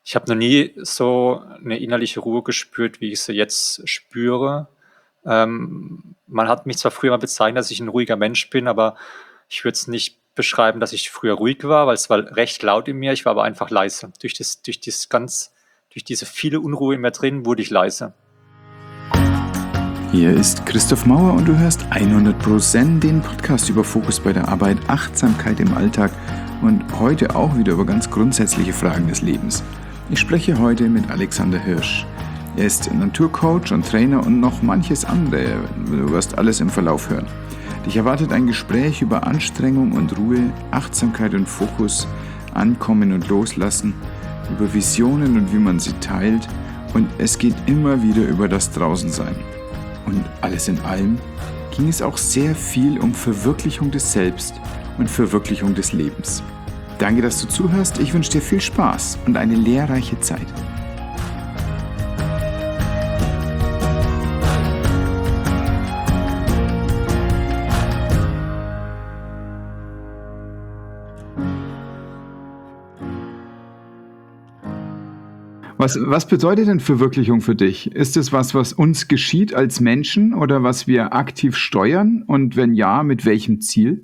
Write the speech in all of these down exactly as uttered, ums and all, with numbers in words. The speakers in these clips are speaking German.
Ich habe noch nie so eine innerliche Ruhe gespürt, wie ich sie jetzt spüre. Ähm, man hat mich zwar früher mal bezeichnet, dass ich ein ruhiger Mensch bin, aber ich würde es nicht beschreiben, dass ich früher ruhig war, weil es war recht laut in mir. Ich war aber einfach leise. Durch das durch das ganz durch diese viele Unruhe in mir drin wurde ich leise. Hier ist Christoph Mauer und du hörst hundert Pro Zen, den Podcast über Fokus bei der Arbeit, Achtsamkeit im Alltag und heute auch wieder über ganz grundsätzliche Fragen des Lebens. Ich spreche heute mit Alexander Hirsch. Er ist Naturcoach und Trainer und noch manches andere. Du wirst alles im Verlauf hören. Dich erwartet ein Gespräch über Anstrengung und Ruhe, Achtsamkeit und Fokus, Ankommen und Loslassen, über Visionen und wie man sie teilt und es geht immer wieder über das Draußensein. Und alles in allem ging es auch sehr viel um Verwirklichung des Selbst und Verwirklichung des Lebens. Danke, dass du zuhörst. Ich wünsche dir viel Spaß und eine lehrreiche Zeit. Was, was bedeutet denn Verwirklichung für dich? Ist es was, was uns geschieht als Menschen oder was wir aktiv steuern? Und wenn ja, mit welchem Ziel?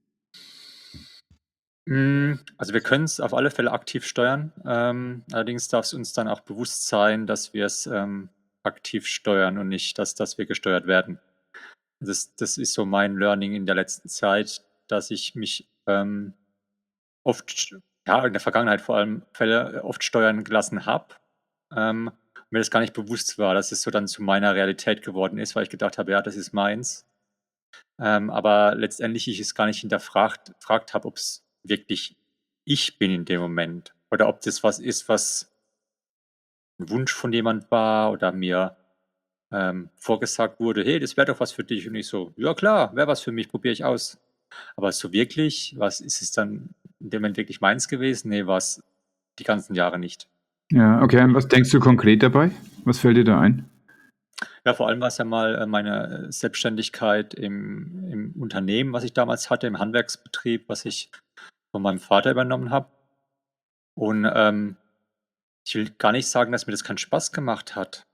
Hm, also, wir können es auf alle Fälle aktiv steuern. Ähm, allerdings darf es uns dann auch bewusst sein, dass wir es ähm, aktiv steuern und nicht, dass dass wir gesteuert werden. Das das ist so mein Learning in der letzten Zeit, dass ich mich, ähm, oft ja, in der Vergangenheit vor allem Fälle äh, oft steuern gelassen habe, ähm, mir das gar nicht bewusst war, dass es so dann zu meiner Realität geworden ist, weil ich gedacht habe: „Ja, das ist meins." Ähm, aber letztendlich ich es gar nicht hinterfragt fragt habe, ob es wirklich ich bin in dem Moment oder ob das was ist, was 'n Wunsch von jemand war oder mir, ähm, vorgesagt wurde: „Hey, das wäre doch was für dich." Und ich so: „Ja klar, wäre was für mich, probiere ich aus." Aber so wirklich, was ist es dann in dem Moment wirklich meins gewesen? Ne, war's die ganzen Jahre nicht. Ja, okay. Und was denkst du konkret dabei? Was fällt dir da ein? Ja, vor allem war's ja mal, äh, meine, äh, Selbstständigkeit im im Unternehmen, was ich damals hatte, im Handwerksbetrieb, was ich von meinem Vater übernommen habe. Und, ähm, ich will gar nicht sagen, dass mir das keinen Spaß gemacht hat.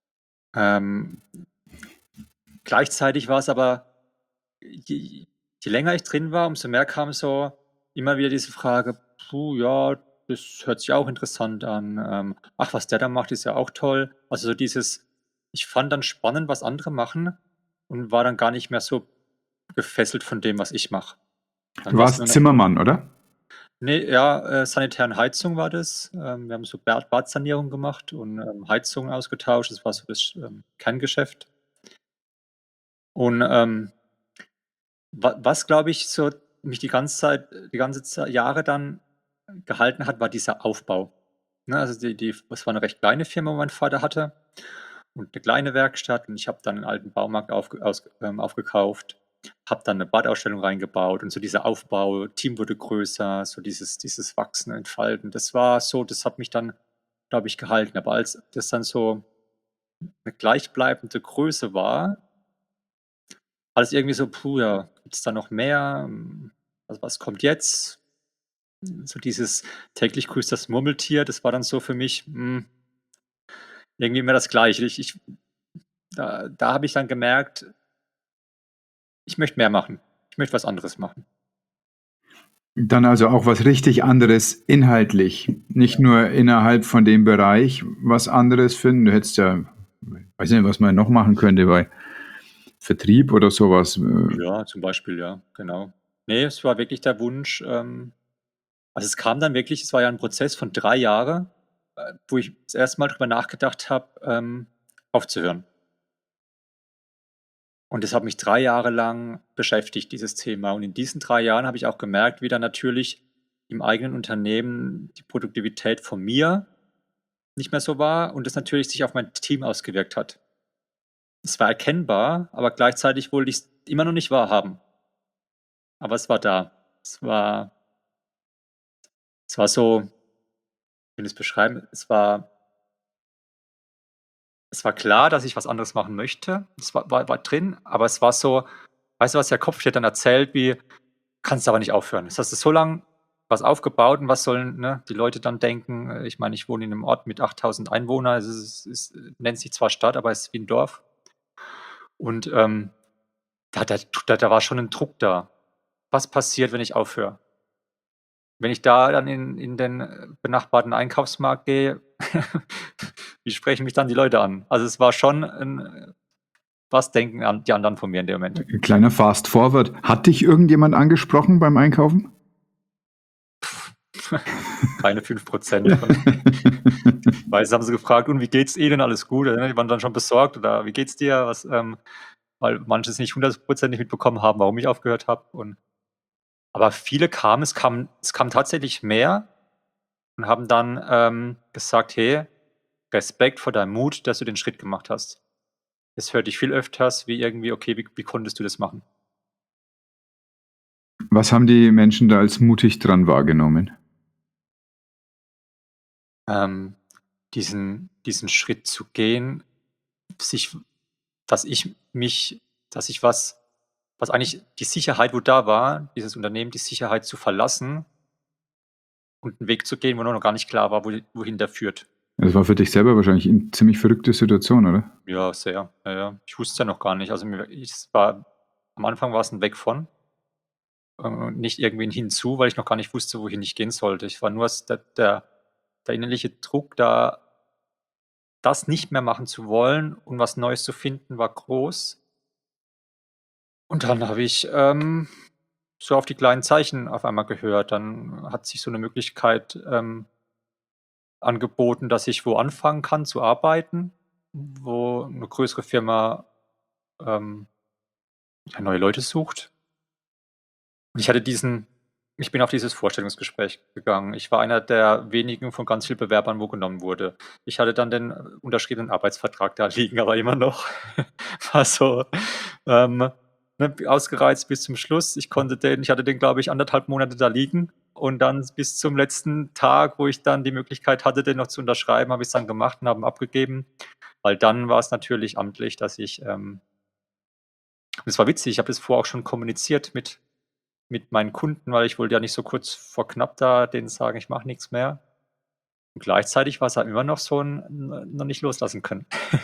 Ähm, gleichzeitig war es aber, je je länger ich drin war, umso mehr kam so immer wieder diese Frage: „Puh, ja, das hört sich auch interessant an. Ähm, ach, was der da macht, ist ja auch toll." Also, so dieses ich fand dann spannend, was andere machen und war dann gar nicht mehr so gefesselt von dem, was ich mache. Du Dann war's nur warst noch Zimmermann, oder? ne, ja, äh, Sanitär und Heizung war das. Ähm, wir haben so Bad Badsanierung gemacht und, ähm, Heizungen ausgetauscht. Das war so das, ähm, Kerngeschäft. Und, ähm, wa was, glaube ich, so mich die ganze Zeit die ganze Zei Jahre dann gehalten hat, war dieser Aufbau. Ne, also die die das war 'ne recht kleine Firma, wo mein Vater hatte und 'ne kleine Werkstatt und ich habe dann 'n alten Baumarkt aufge aus ähm, aufgekauft, habe dann 'ne Badausstellung reingebaut und so dieser Aufbau, Team wurde größer, so dieses dieses Wachsen, Entfalten. Das war so das hat mich dann, glaube ich, gehalten. Aber als das dann so 'ne gleichbleibende Größe war, alles irgendwie so: „Puh, ja, gibt's da noch mehr? Hm, was was kommt jetzt?" So dieses täglich grüßt das Murmeltier, das war dann so für mich, hm, irgendwie immer das Gleiche. Ich ich da da habe ich dann gemerkt, ich möchte mehr machen. Ich möchte was anderes machen. Dann also auch was richtig anderes inhaltlich, nicht nur innerhalb von dem Bereich was anderes finden. Du hättest ja weiß nicht, was man noch machen könnte bei Vertrieb oder so was. Äh, Ja, zum Beispiel, ja, genau. Ne, es war wirklich der Wunsch, ähm also, es kam dann wirklich es war ja 'n Prozess von drei Jahre, äh, wo ich das erste Mal drüber nachgedacht habe, ähm, aufzuhören. Und das hat mich drei Jahre lang beschäftigt, dieses Thema. Und in diesen drei Jahren habe ich auch gemerkt, wie dann natürlich im eigenen Unternehmen die Produktivität von mir nicht mehr so war und das natürlich sich auf mein Team ausgewirkt hat. Es war erkennbar, aber gleichzeitig wollte ich's immer noch nicht wahrhaben. Aber es war da. Es war es war so wie soll ich's beschreiben? Es war es war klar, dass ich was anderes machen möchte. Es war war war drin, aber es war so weißt du, was der Kopf dir dann erzählt wie: „Kannst aber nicht aufhören. Jetzt hast du so lang was aufgebaut und was sollen, ne, die Leute dann denken? Äh, ich meine, ich wohne in 'nem Ort mit achttausend Einwohnern. Es ist es ist nennt sich zwar Stadt, aber es ist wie 'n Dorf. Und, ähm, da da da da war schon 'n Druck da. Was passiert, wenn ich aufhöre? Wenn ich da dann in in den, äh, benachbarten Einkaufsmarkt gehe, wie sprechen mich dann die Leute an? Also, es war schon 'n äh, was denken an die anderen von mir in dem Moment? Äh, kleiner Fast Forward. Hat dich irgendjemand angesprochen beim Einkaufen? Keine fünf Prozent von meistens haben sie gefragt: „Und wie geht's Ihnen? Alles gut?“ Ne, die waren dann schon besorgt oder: „Wie geht's dir?“ Was, ähm weil manche es nicht hundertprozentig mitbekommen haben, warum ich aufgehört habe und aber viele kamen es kamen es kamen tatsächlich mehr und haben dann, ähm, gesagt: „Hey, Respekt vor deinem Mut, dass du den Schritt gemacht hast.“ Das hörte ich viel öfters wie irgendwie: „Okay, wie wie konntest du das machen?“ Was haben die Menschen da als mutig dran wahrgenommen? Ähm, diesen diesen Schritt zu gehen, sich dass ich mich dass ich was was eigentlich die Sicherheit, wo da war, dieses Unternehmen, die Sicherheit zu verlassen und 'n Weg zu gehen, wo noch gar nicht klar war, wohi wohin der führt. Das war für dich selber wahrscheinlich 'n ziemlich verrückte Situation, oder? Ja, sehr. Ja, ja. Ich wusste es ja noch gar nicht. Also, mir ich es war am Anfang war's 'n Weg von äh, nicht irgendwie 'n Hinzu, weil ich noch gar nicht wusste, wohin ich gehen sollte. Ich war nur s der der der innerliche Druck da das nicht mehr machen zu wollen und was Neues zu finden, war groß. Und dann habe ich, ähm, so auf die kleinen Zeichen auf einmal gehört. Dann hat sich so 'ne Möglichkeit, ähm angeboten, dass ich wo anfangen kann zu arbeiten, wo 'ne größere Firma, ähm, ja, neue Leute sucht. Und ich hatte diesen ich bin auf dieses Vorstellungsgespräch gegangen. Ich war einer der wenigen von ganz viel Bewerbern, wo genommen wurde. Ich hatte dann den, äh, unterschriebenen Arbeitsvertrag da liegen, aber immer noch. War so, ähm, ne, ausgereizt bis zum Schluss. Ich konnte den ich hatte den, glaube ich, anderthalb Monate da liegen und dann bis zum letzten Tag, wo ich dann die Möglichkeit hatte, den noch zu unterschreiben, habe ich's dann gemacht und habe ihn abgegeben, weil dann war's natürlich amtlich, dass ich, ähm es war witzig, ich habe das vorher auch schon kommuniziert mit mit meinen Kunden, weil ich wollte ja nicht so kurz vor knapp da denen sagen: „Ich mache nix mehr.“ Und gleichzeitig war's halt immer noch so 'n n noch nicht loslassen können.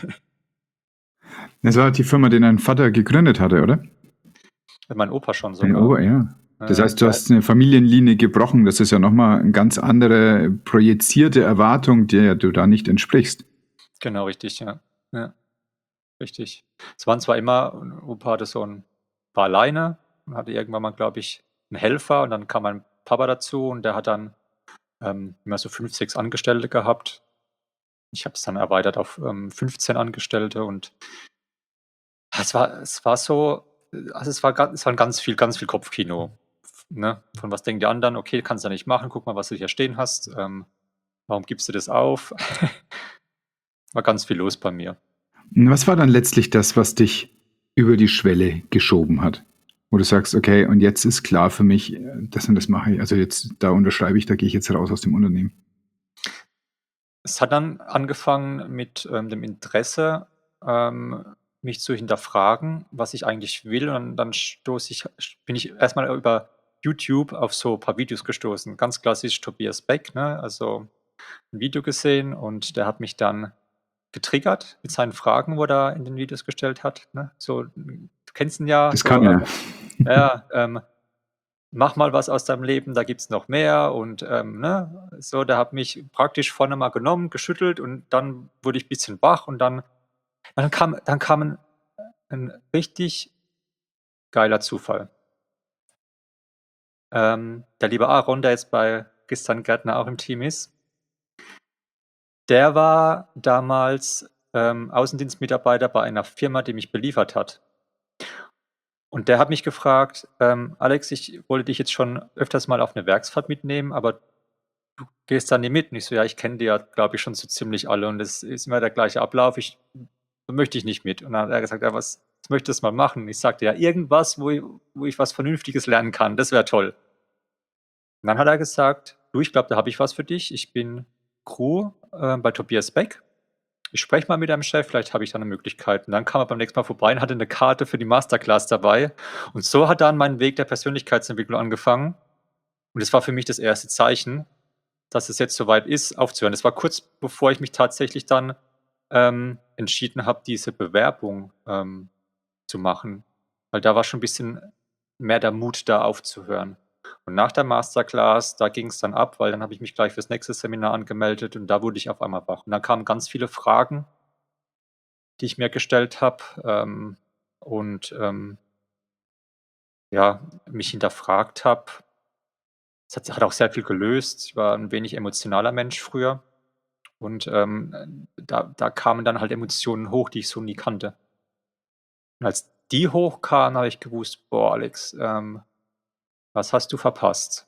Das war die Firma, die dein Vater gegründet hatte, oder? Mein Opa schon Dein sogar. Opa, ja. Ja, Das ja, heißt, du der hast 'ne Familienlinie gebrochen. Das ist ja noch mal 'n ganz andere projizierte Erwartung, der du da nicht entsprichst. Genau, richtig, ja. Ja, richtig. Es waren zwar immer Opa hatte so 'n war alleine und hatte irgendwann mal, glaube ich, 'n Helfer und dann kam mein Papa dazu und der hat dann, ähm, immer so fünf, sechs Angestellte gehabt. Ich habe es dann erweitert auf, ähm, fünfzehn Angestellte und es war es war so äh, also, es war ga es war ganz viel ganz viel Kopfkino, f ne? Von: „Was denken die anderen? Okay, kannst du ja nicht machen. Guck mal, was du hier stehen hast. Ähm, warum gibst du das auf?“ War ganz viel los bei mir. Und was war dann letztlich das, was dich über die Schwelle geschoben hat? Wo du sagst: „Okay, und jetzt ist klar für mich, äh, das und das mache ich. Also, jetzt da unterschreibe ich, da gehe ich jetzt raus aus dem Unternehmen.“ Es hat dann angefangen mit, ähm, dem Interesse, ähm, mich zu hinterfragen, was ich eigentlich will. Und dann stoße ich sch bin ich erst mal über YouTube auf so paar Videos gestoßen. Ganz klassisch Tobias Beck, ne? Also, 'n Video gesehen und der hat mich dann getriggert mit seinen Fragen, wo er da in den Videos gestellt hat, ne? So, du kennst ihn ja, Das so, kann er. ähm ja, ja, ähm: „Mach mal was aus deinem Leben, da gibt's noch mehr“ und, ähm, ne? So, der hat mich praktisch vorne mal genommen, geschüttelt und dann wurde ich bisschen wach und dann dann kam dann kam 'n 'n richtig geiler Zufall. Ähm, der liebe Aaron, der jetzt bei Christian Gärtner auch im Team ist der war damals, ähm, Außendienstmitarbeiter bei einer Firma, die mich beliefert hat. Und der hat mich gefragt: „Ähm, Alex, ich wollte dich jetzt schon öfters mal auf 'ne Werksfahrt mitnehmen, aber du gehst da nie mit.“ Und ich so: „Ja, ich kenne die ja, glaube ich, schon so ziemlich alle und es ist immer der gleiche Ablauf. Ich möchte ich nicht mit.“ Und dann hat er gesagt: „Ja, was was möchtest mal machen?“ Ich sagte: „Ja, irgendwas, wo i wo ich was Vernünftiges lernen kann, das wäre toll.“ Und dann hat er gesagt: „Du, ich glaube, da habe ich was für dich. Ich bin Crew, äh, bei Tobias Beck. Ich spreche mal mit deinem Chef, vielleicht habe ich da 'ne Möglichkeit.“ Und dann kam er beim nächsten Mal vorbei und hatte 'ne Karte für die Masterclass dabei. Und so hat dann mein Weg der Persönlichkeitsentwicklung angefangen. Und es war für mich das erste Zeichen, dass es jetzt soweit ist, aufzuhören. Das war kurz bevor ich mich tatsächlich dann, ähm, entschieden habe, diese Bewerbung, ähm, zu machen, weil da war schon 'n bisschen mehr der Mut da aufzuhören. Und nach der Masterclass, da ging's dann ab, weil dann habe ich mich gleich fürs nächste Seminar angemeldet und da wurde ich auf einmal wach. Und dann kamen ganz viele Fragen, die ich mir gestellt habe, ähm, und, ähm, ja, mich hinterfragt habe. Es hat hat auch sehr viel gelöst. Ich war 'n wenig emotionaler Mensch früher und, ähm, da da kamen dann halt Emotionen hoch, die ich so nie kannte. Und als die hochkamen, habe ich gewusst: „Boah, Alex, ähm, was hast du verpasst?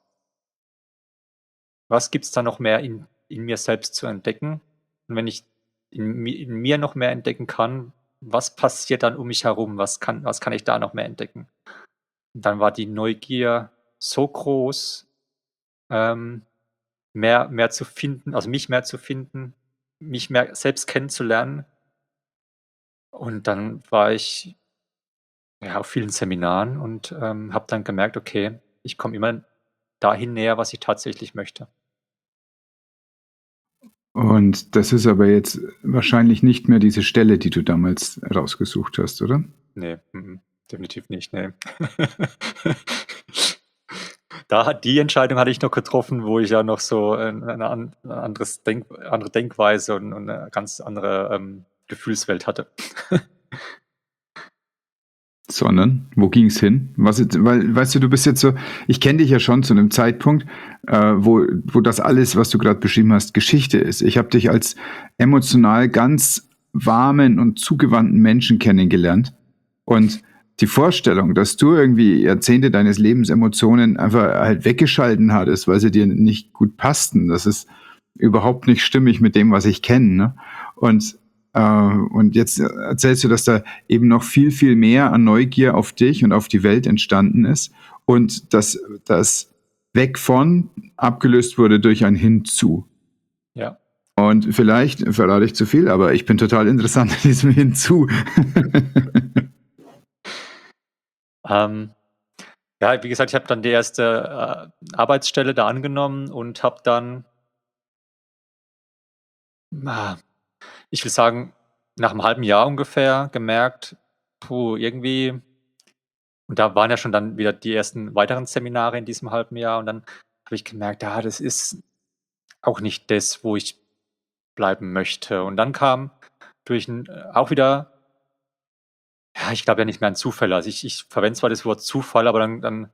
Was gibt's da noch mehr in in mir selbst zu entdecken? Und wenn ich in mi in mir noch mehr entdecken kann, was passiert dann um mich herum? Was kann was kann ich da noch mehr entdecken?“ Und dann war die Neugier so groß, ähm, mehr mehr zu finden, also mich mehr zu finden, mich mehr selbst kennenzulernen. Und dann war ich, ja, auf vielen Seminaren und, ähm, habe dann gemerkt: „Okay, ich komme immer dahin näher, was ich tatsächlich möchte.“ Und das ist aber jetzt wahrscheinlich nicht mehr diese Stelle, die du damals rausgesucht hast, oder? Ne, mm, definitiv nicht, ne. Da hat die Entscheidung hatte ich noch getroffen, wo ich ja noch so 'n 'n an anderes Denk andere Denkweise und und 'ne ganz andere, ähm, Gefühlswelt hatte. Sondern wo ging's hin? Was jetzt weil, weißt du, du bist jetzt so ich kenne dich ja schon zu 'nem Zeitpunkt, äh, wo wo das alles, was du grad beschrieben hast, Geschichte ist. Ich habe dich als emotional ganz warmen und zugewandten Menschen kennengelernt. Und die Vorstellung, dass du irgendwie Jahrzehnte deines Lebens Emotionen einfach halt weggeschalten hattest, weil sie dir nicht gut passten, das ist überhaupt nicht stimmig mit dem, was ich kenne, ne? Und, äh und jetzt erzählst du, dass da eben noch viel, viel mehr an Neugier auf dich und auf die Welt entstanden ist und dass das weg von abgelöst wurde durch ein Hinzu. Ja. Und vielleicht verrate ich zu viel, aber ich bin total interessant an diesem Hinzu. Ähm, ja, wie gesagt, ich habe dann die erste, äh, Arbeitsstelle da angenommen und habe dann ah, ich will sagen, nach 'm halben Jahr ungefähr gemerkt: „Puh, irgendwie“ und da waren ja schon dann wieder die ersten weiteren Seminare in diesem halben Jahr und dann habe ich gemerkt: „Ah, das ist auch nicht das, wo ich bleiben möchte.“ Und dann kam durch 'n äh, auch wieder ja, ich glaube ja nicht mehr an Zufälle. Also, ich ich verwende zwar das Wort Zufall, aber dann dann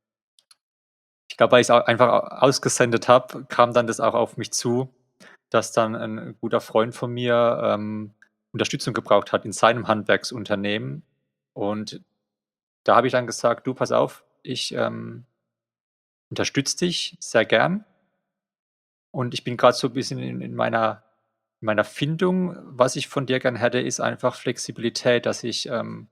ich glaube, weil ich's auch einfach a ausgesendet habe, kam dann das auch auf mich zu, dass dann 'n guter Freund von mir, ähm, Unterstützung gebraucht hat in seinem Handwerksunternehmen. Und da habe ich dann gesagt: „Du, pass auf, ich, ähm, unterstütze dich sehr gern“ „und ich bin grad so bisschen in in meiner in meiner Findung. Was ich von dir gern hätte, ist einfach Flexibilität, dass ich, ähm,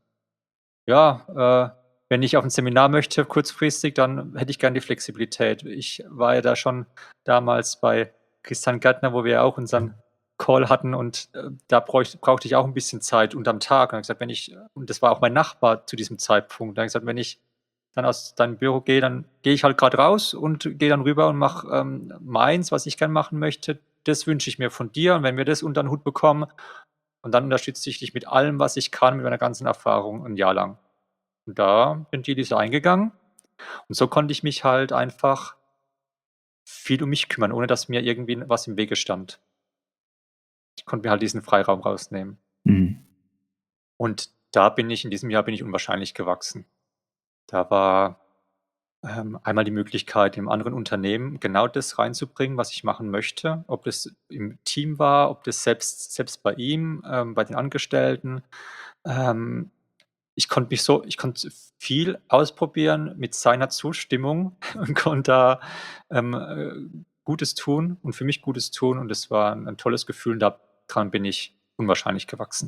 ja, äh, wenn ich auf 'n Seminar möchte kurzfristig, dann hätte ich gern die Flexibilität.“ Ich war ja da schon damals bei Christian Gärtner, wo wir ja auch unseren Call hatten und, äh, da bräuch brauchte ich auch 'n bisschen Zeit unterm Tag. Und habe gesagt: „Wenn ich“ und das war auch mein Nachbar zu diesem Zeitpunkt. Da habe ich gesagt: „Wenn ich dann aus deinem Büro gehe, dann gehe ich halt grad raus und gehe dann rüber und mache, ähm, meins, was ich gern machen möchte. Das wünsche ich mir von dir. Und wenn wir das unter 'n Hut bekommen und dann unterstütze ich dich mit allem, was ich kann, mit meiner ganzen Erfahrung 'n Jahr lang.“ Und da bin die ist eingegangen. Und so konnte ich mich halt einfach viel um mich kümmern, ohne dass mir irgendwie 'n was im Wege stand. Ich konnte mir halt diesen Freiraum rausnehmen. Mhm. Und da bin ich in diesem Jahr bin ich unwahrscheinlich gewachsen. Da war, ähm, einmal die Möglichkeit, im anderen Unternehmen genau das reinzubringen, was ich machen möchte. Ob das im Team war, ob das selbst selbst bei ihm, ähm, bei den Angestellten. Ähm, ich konnte mich so ich konnte viel ausprobieren mit seiner Zustimmung und konnte da, ähm, äh, Gutes tun und für mich Gutes tun und das war 'n 'n tolles Gefühl und da dran bin ich unwahrscheinlich gewachsen.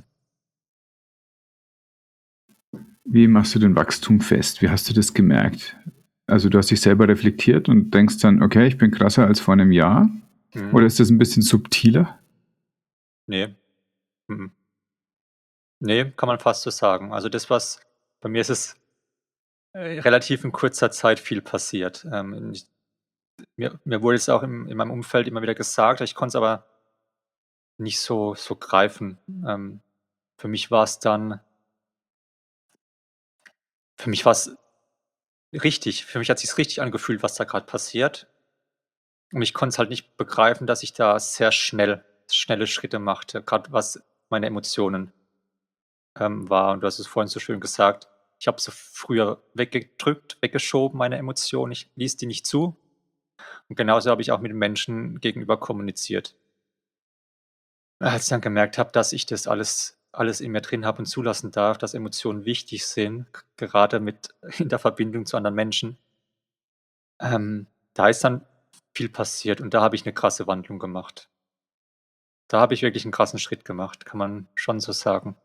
Wie machst du denn Wachstum fest? Wie hast du das gemerkt? Also, du hast dich selber reflektiert und denkst dann: „Okay, ich bin krasser als vor 'nem Jahr“? Mhm. Oder ist das 'n bisschen subtiler? Ne. Mm. Ne, kann man fast so sagen. Also, das, was bei mir ist es, äh, relativ in kurzer Zeit viel passiert. Ähm, ich Mir mir wurde es auch im in meinem Umfeld immer wieder gesagt, ich konnte es aber nicht so so greifen. Ähm, für mich war's dann für mich war's richtig. Für mich hat sich's richtig angefühlt, was da grad passiert. Und ich konnte es halt nicht begreifen, dass ich da sehr schnell schnelle Schritte machte, grad was meine Emotionen ähm, war. Und du hast es vorhin so schön gesagt, ich habe sie früher weggedrückt, weggeschoben, meine Emotionen. Ich ließ die nicht zu. Und genauso habe ich auch mit den Menschen gegenüber kommuniziert. Als ich dann gemerkt habe, dass ich das alles alles in mir drin habe und zulassen darf, dass Emotionen wichtig sind, g gerade mit in der Verbindung zu anderen Menschen ähm, da ist dann viel passiert und da habe ich 'ne krasse Wandlung gemacht. Da habe ich wirklich 'n krassen Schritt gemacht, kann man schon so sagen.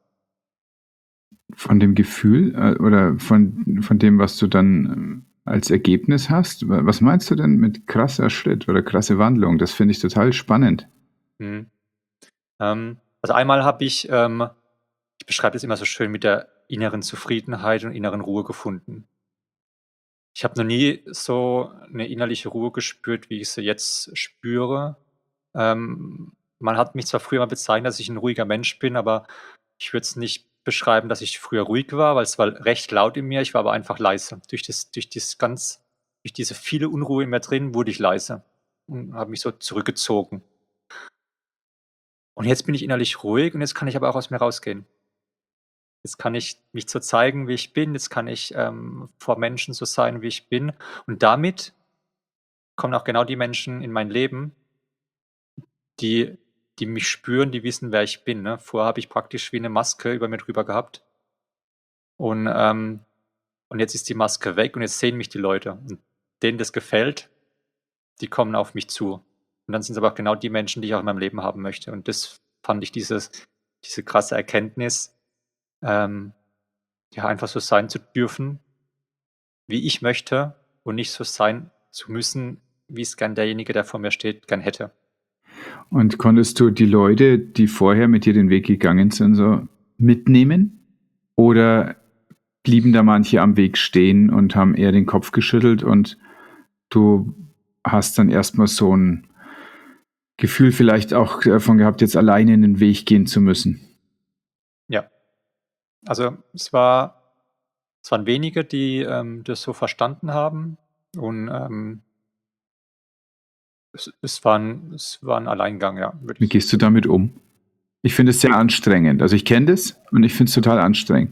Von dem Gefühl, äh, oder von von dem, was du dann, ähm, als Ergebnis hast? Wa was meinst du denn mit krasser Schritt oder krasse Wandlung? Das finde ich total spannend. Mhm. Ähm, also einmal habe ich, ähm ich beschreibe das immer so schön mit der inneren Zufriedenheit und inneren Ruhe gefunden. Ich habe noch nie so 'ne innerliche Ruhe gespürt, wie ich sie jetzt spüre. Ähm, man hat mich zwar früher mal bezeichnet, dass ich 'n ruhiger Mensch bin, aber ich würde es nicht beschreiben, dass ich früher ruhig war, weil es war recht laut in mir. Ich war aber einfach leise. Durch das durch das ganz durch diese viele Unruhe in mir drin wurde ich leise und habe mich so zurückgezogen. Und jetzt bin ich innerlich ruhig und jetzt kann ich aber auch aus mir rausgehen. Jetzt kann ich mich so zeigen, wie ich bin. Jetzt kann ich, ähm, vor Menschen so sein, wie ich bin. Und damit kommen auch genau die Menschen in mein Leben die die mich spüren, die wissen, wer ich bin, ne? Vorher habe ich praktisch wie 'ne Maske über mir drüber gehabt. Und, ähm und jetzt ist die Maske weg und jetzt sehen mich die Leute. Und denen das gefällt, die kommen auf mich zu. Und dann sind's aber auch genau die Menschen, die ich auch in meinem Leben haben möchte. Und das fand ich dieses diese krasse Erkenntnis, ähm, ja, einfach so sein zu dürfen wie ich möchte und nicht so sein zu müssen, wie's gern derjenige, der vor mir steht, gern hätte. Und konntest du die Leute, die vorher mit dir den Weg gegangen sind, so mitnehmen? Oder blieben da manche am Weg stehen und haben eher den Kopf geschüttelt und du hast dann erst mal so 'n Gefühl vielleicht auch davon gehabt, jetzt alleine 'nen Weg gehen zu müssen? Ja. Also, es war es waren wenige, die, ähm, das so verstanden haben und, ähm es es war 'n es war 'n Alleingang, ja, würde Wie ich gehst du damit um? Ich finde es sehr anstrengend. Also, ich kenne das und ich finde es total anstrengend.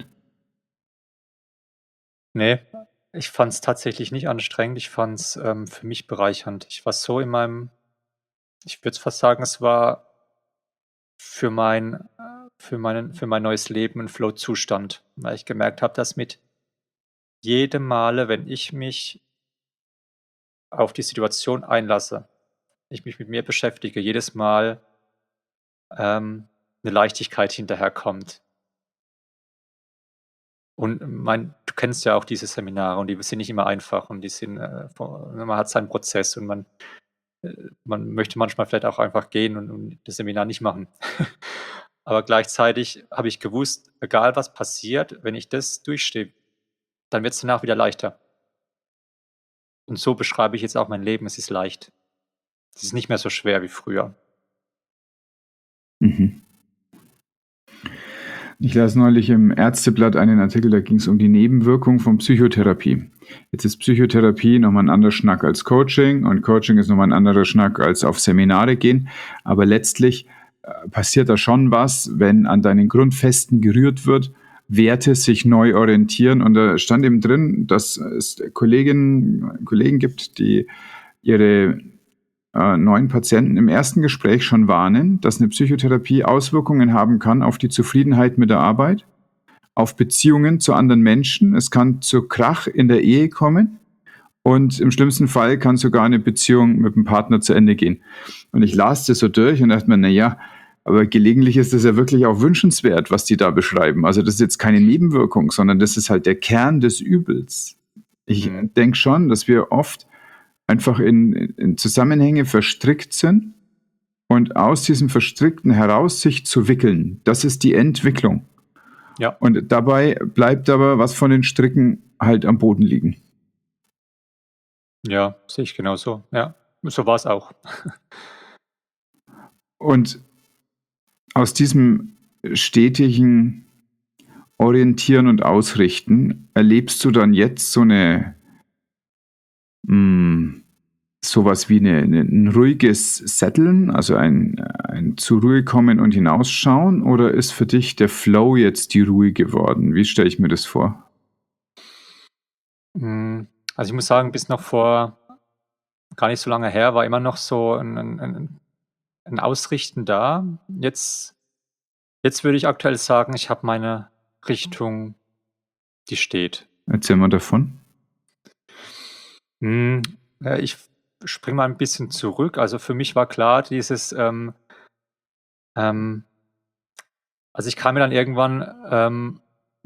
Ne, ich fand's tatsächlich nicht anstrengend. Ich fand's, ähm, für mich bereichernd. Ich war so in meinem ich würde fast sagen, es war für mein äh, für meinen für mein neues Leben 'n Flow-Zustand, weil ich gemerkt habe, dass mit jedem Male, wenn ich mich auf die Situation einlasse, ich mich mit mir beschäftige, jedes Mal ähm, 'ne Leichtigkeit hinterherkommt. Und mein du kennst ja auch diese Seminare und die sind nicht immer einfach und die sind, äh, vo man hat seinen Prozess und man äh, man möchte manchmal vielleicht auch einfach gehen und und das Seminar nicht machen. Aber gleichzeitig habe ich gewusst, egal was passiert, wenn ich das durchstehe, dann wird's danach wieder leichter. Und so beschreibe ich jetzt auch mein Leben, es ist leicht. Es ist nicht mehr so schwer wie früher. Mhm. Ich las neulich im Ärzteblatt einen Artikel, da ging's um die Nebenwirkungen von Psychotherapie. Jetzt ist Psychotherapie noch mal 'n anderer Schnack als Coaching und Coaching ist noch mal 'n anderer Schnack als auf Seminare gehen. Aber letztlich, äh, passiert da schon was, wenn an deinen Grundfesten gerührt wird, Werte sich neu orientieren. Und da stand eben drin, dass es Kolleginnen Kollegen gibt, die ihre, äh, neuen Patienten im ersten Gespräch schon warnen, dass 'ne Psychotherapie Auswirkungen haben kann auf die Zufriedenheit mit der Arbeit, auf Beziehungen zu anderen Menschen. Es kann zu Krach in der Ehe kommen und im schlimmsten Fall kann sogar 'ne Beziehung mit 'm Partner zu Ende gehen. Und ich las das so durch und dachte mir: „Na ja, aber gelegentlich ist das ja wirklich auch wünschenswert, was die da beschreiben.“ Also, das ist jetzt keine Nebenwirkung, sondern das ist halt der Kern des Übels. Ich Mhm. denke schon, dass wir oft einfach in in Zusammenhänge verstrickt sind und aus diesem Verstrickten heraus sich zu wickeln, das ist die Entwicklung. Ja. Und dabei bleibt aber was von den Stricken halt am Boden liegen. Ja, sehe ich genauso. Ja, so war's auch. Und aus diesem stetigen Orientieren und Ausrichten erlebst du dann jetzt so 'ne hm, so was wie 'ne 'ne 'n ruhiges Setteln, also ein ein zur Ruhe kommen und hinausschauen, oder ist für dich der Flow jetzt die Ruhe geworden? Wie stelle ich mir das vor? Hm, also, ich muss sagen, bis noch vor gar nicht so lange her war immer noch so 'n 'n 'n 'n Ausrichten da. Jetzt jetzt würde ich aktuell sagen, ich habe meine Richtung, die steht. Erzähl mal davon. Hm, äh, ich f springe mal 'n bisschen zurück. Also, für mich war klar, dieses, ähm ähm also, ich kam mir dann irgendwann, ähm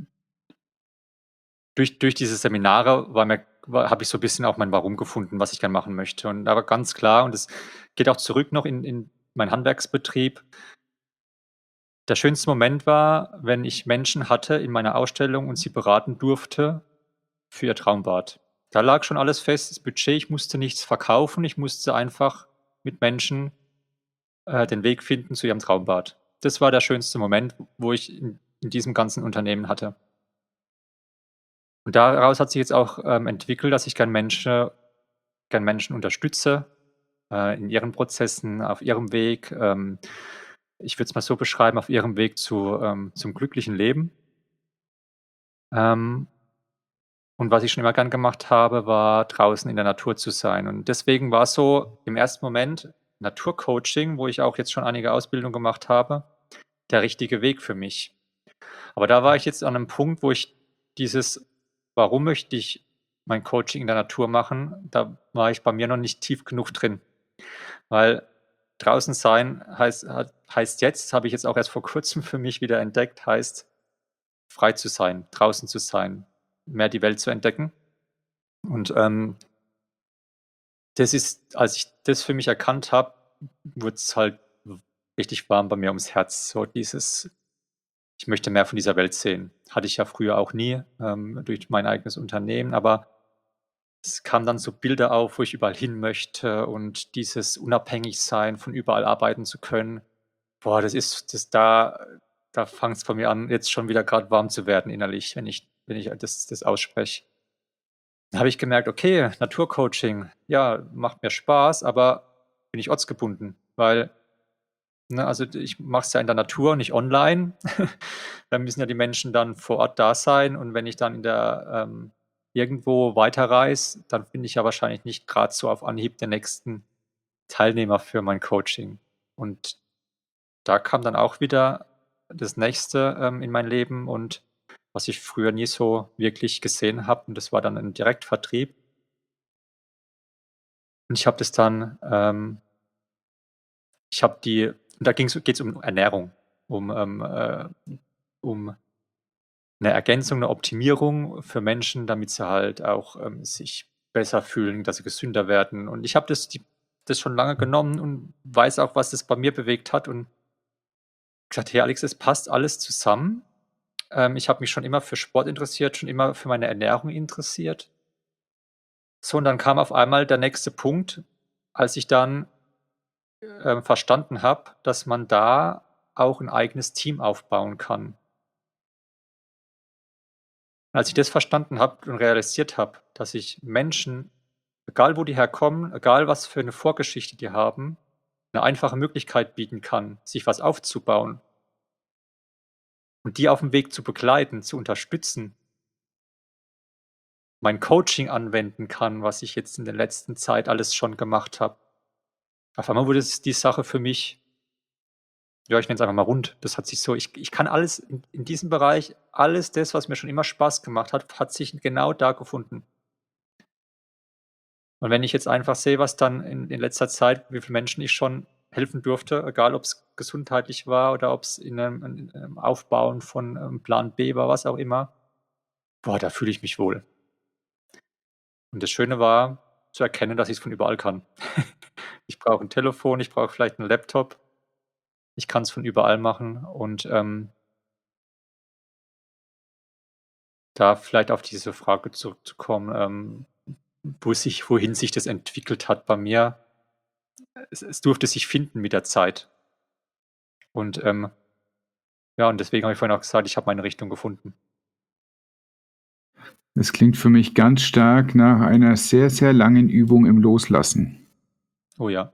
durch durch diese Seminare war mir war habe ich so 'n bisschen auch mein Warum gefunden, was ich gern machen möchte. Und da war ganz klar und das geht auch zurück noch in in meinen Handwerksbetrieb. Der schönste Moment war, wenn ich Menschen hatte in meiner Ausstellung und sie beraten durfte für ihr Traumbad. Da lag schon alles fest, das Budget, ich musste nichts verkaufen, ich musste einfach mit Menschen, äh, den Weg finden zu ihrem Traumbad. Das war der schönste Moment, wo ich in in diesem ganzen Unternehmen hatte. Und daraus hat sich jetzt auch, ähm, entwickelt, dass ich gern Mensche gern Menschen unterstütze, äh, in ihren Prozessen, auf ihrem Weg, ähm, ich würde es mal so beschreiben, auf ihrem Weg zu ähm, zum glücklichen Leben. Ähm und was ich schon immer gern gemacht habe, war, draußen in der Natur zu sein. Und deswegen war's so im ersten Moment Naturcoaching, wo ich auch jetzt schon einige Ausbildungen gemacht habe, der richtige Weg für mich. Aber da war ich jetzt an 'nem Punkt, wo ich dieses warum möchte ich mein Coaching in der Natur machen, da war ich bei mir noch nicht tief genug drin. Weil draußen sein heißt hat heißt jetzt das habe ich jetzt auch erst vor Kurzem für mich wieder entdeckt, heißt, frei zu sein, draußen zu sein, mehr die Welt zu entdecken. Und, ähm das ist als ich das für mich erkannt habe, wurd's halt w richtig warm bei mir ums Herz, so dieses ich möchte mehr von dieser Welt sehen. Hatte ich ja früher auch nie, ähm, durch mein eigenes Unternehmen, aber es kamen dann so Bilder auf, wo ich überall hin möchte und dieses Unabhängigsein, von überall arbeiten zu können. Boah, das ist das da da fängt's bei mir an, jetzt schon wieder grad warm zu werden innerlich, wenn ich wenn ich das das ausspreche. Da habe ich gemerkt: „Okay, Naturcoaching, ja, macht mir Spaß, aber bin ich ortsgebunden?“ Weil, ne, also d ich mache es ja in der Natur, nicht online. Da müssen ja die Menschen dann vor Ort da sein und wenn ich dann in der ähm, irgendwo weiterreise, dann finde ich ja wahrscheinlich nicht grad so auf Anhieb den nächsten Teilnehmer für mein Coaching. Und da kam dann auch wieder das Nächste, ähm, in mein Leben und was ich früher nie so wirklich gesehen habe, und das war dann 'n Direktvertrieb. Und ich habe das dann, ähm ich habe die da ging's geht's um Ernährung, um, ähm, äh um 'ne Ergänzung, 'ne Optimierung für Menschen, damit sie halt auch, ähm, sich besser fühlen, dass sie gesünder werden. Und ich habe das die das schon lange genommen und weiß auch, was das bei mir bewegt hat und gesagt: „Hey Alex, es passt alles zusammen.“ Ähm, ich habe mich schon immer für Sport interessiert, schon immer für meine Ernährung interessiert. So, und dann kam auf einmal der nächste Punkt, als ich dann, ähm, verstanden habe, dass man da auch 'n eigenes Team aufbauen kann. Als ich das verstanden habe und realisiert habe, dass ich Menschen, egal wo die herkommen, egal was für 'ne Vorgeschichte die haben, 'ne einfache Möglichkeit bieten kann, sich was aufzubauen und die aufm Weg zu begleiten, zu unterstützen mein Coaching anwenden kann, was ich jetzt in der letzten Zeit alles schon gemacht habe. Auf einmal wurde es die Sache für mich ja, ich nenne es einfach mal rund. Das hat sich so ich ich kann alles in in diesem Bereich alles das, was mir schon immer Spaß gemacht hat, hat sich genau da gefunden. Und wenn ich jetzt einfach sehe, was dann in in letzter Zeit wie viel Menschen ich schon helfen durfte, egal ob's gesundheitlich war oder ob's in 'nem in in 'nem Aufbauen von, ähm, Plan B war, was auch immer. Boah, da fühle ich mich wohl. Und das Schöne war, zu erkennen, dass ich's von überall kann. Ich brauche 'n Telefon, ich brauche vielleicht 'n Laptop. Ich kann's von überall machen und, ähm da vielleicht auf diese Frage zurückzukommen, ähm wo sich wohin sich das entwickelt hat bei mir. Es es durfte sich finden mit der Zeit. Und, ähm ja, und deswegen habe ich vorhin auch gesagt, ich habe meine Richtung gefunden. Das klingt für mich ganz stark nach einer sehr, sehr langen Übung im Loslassen. Oh ja.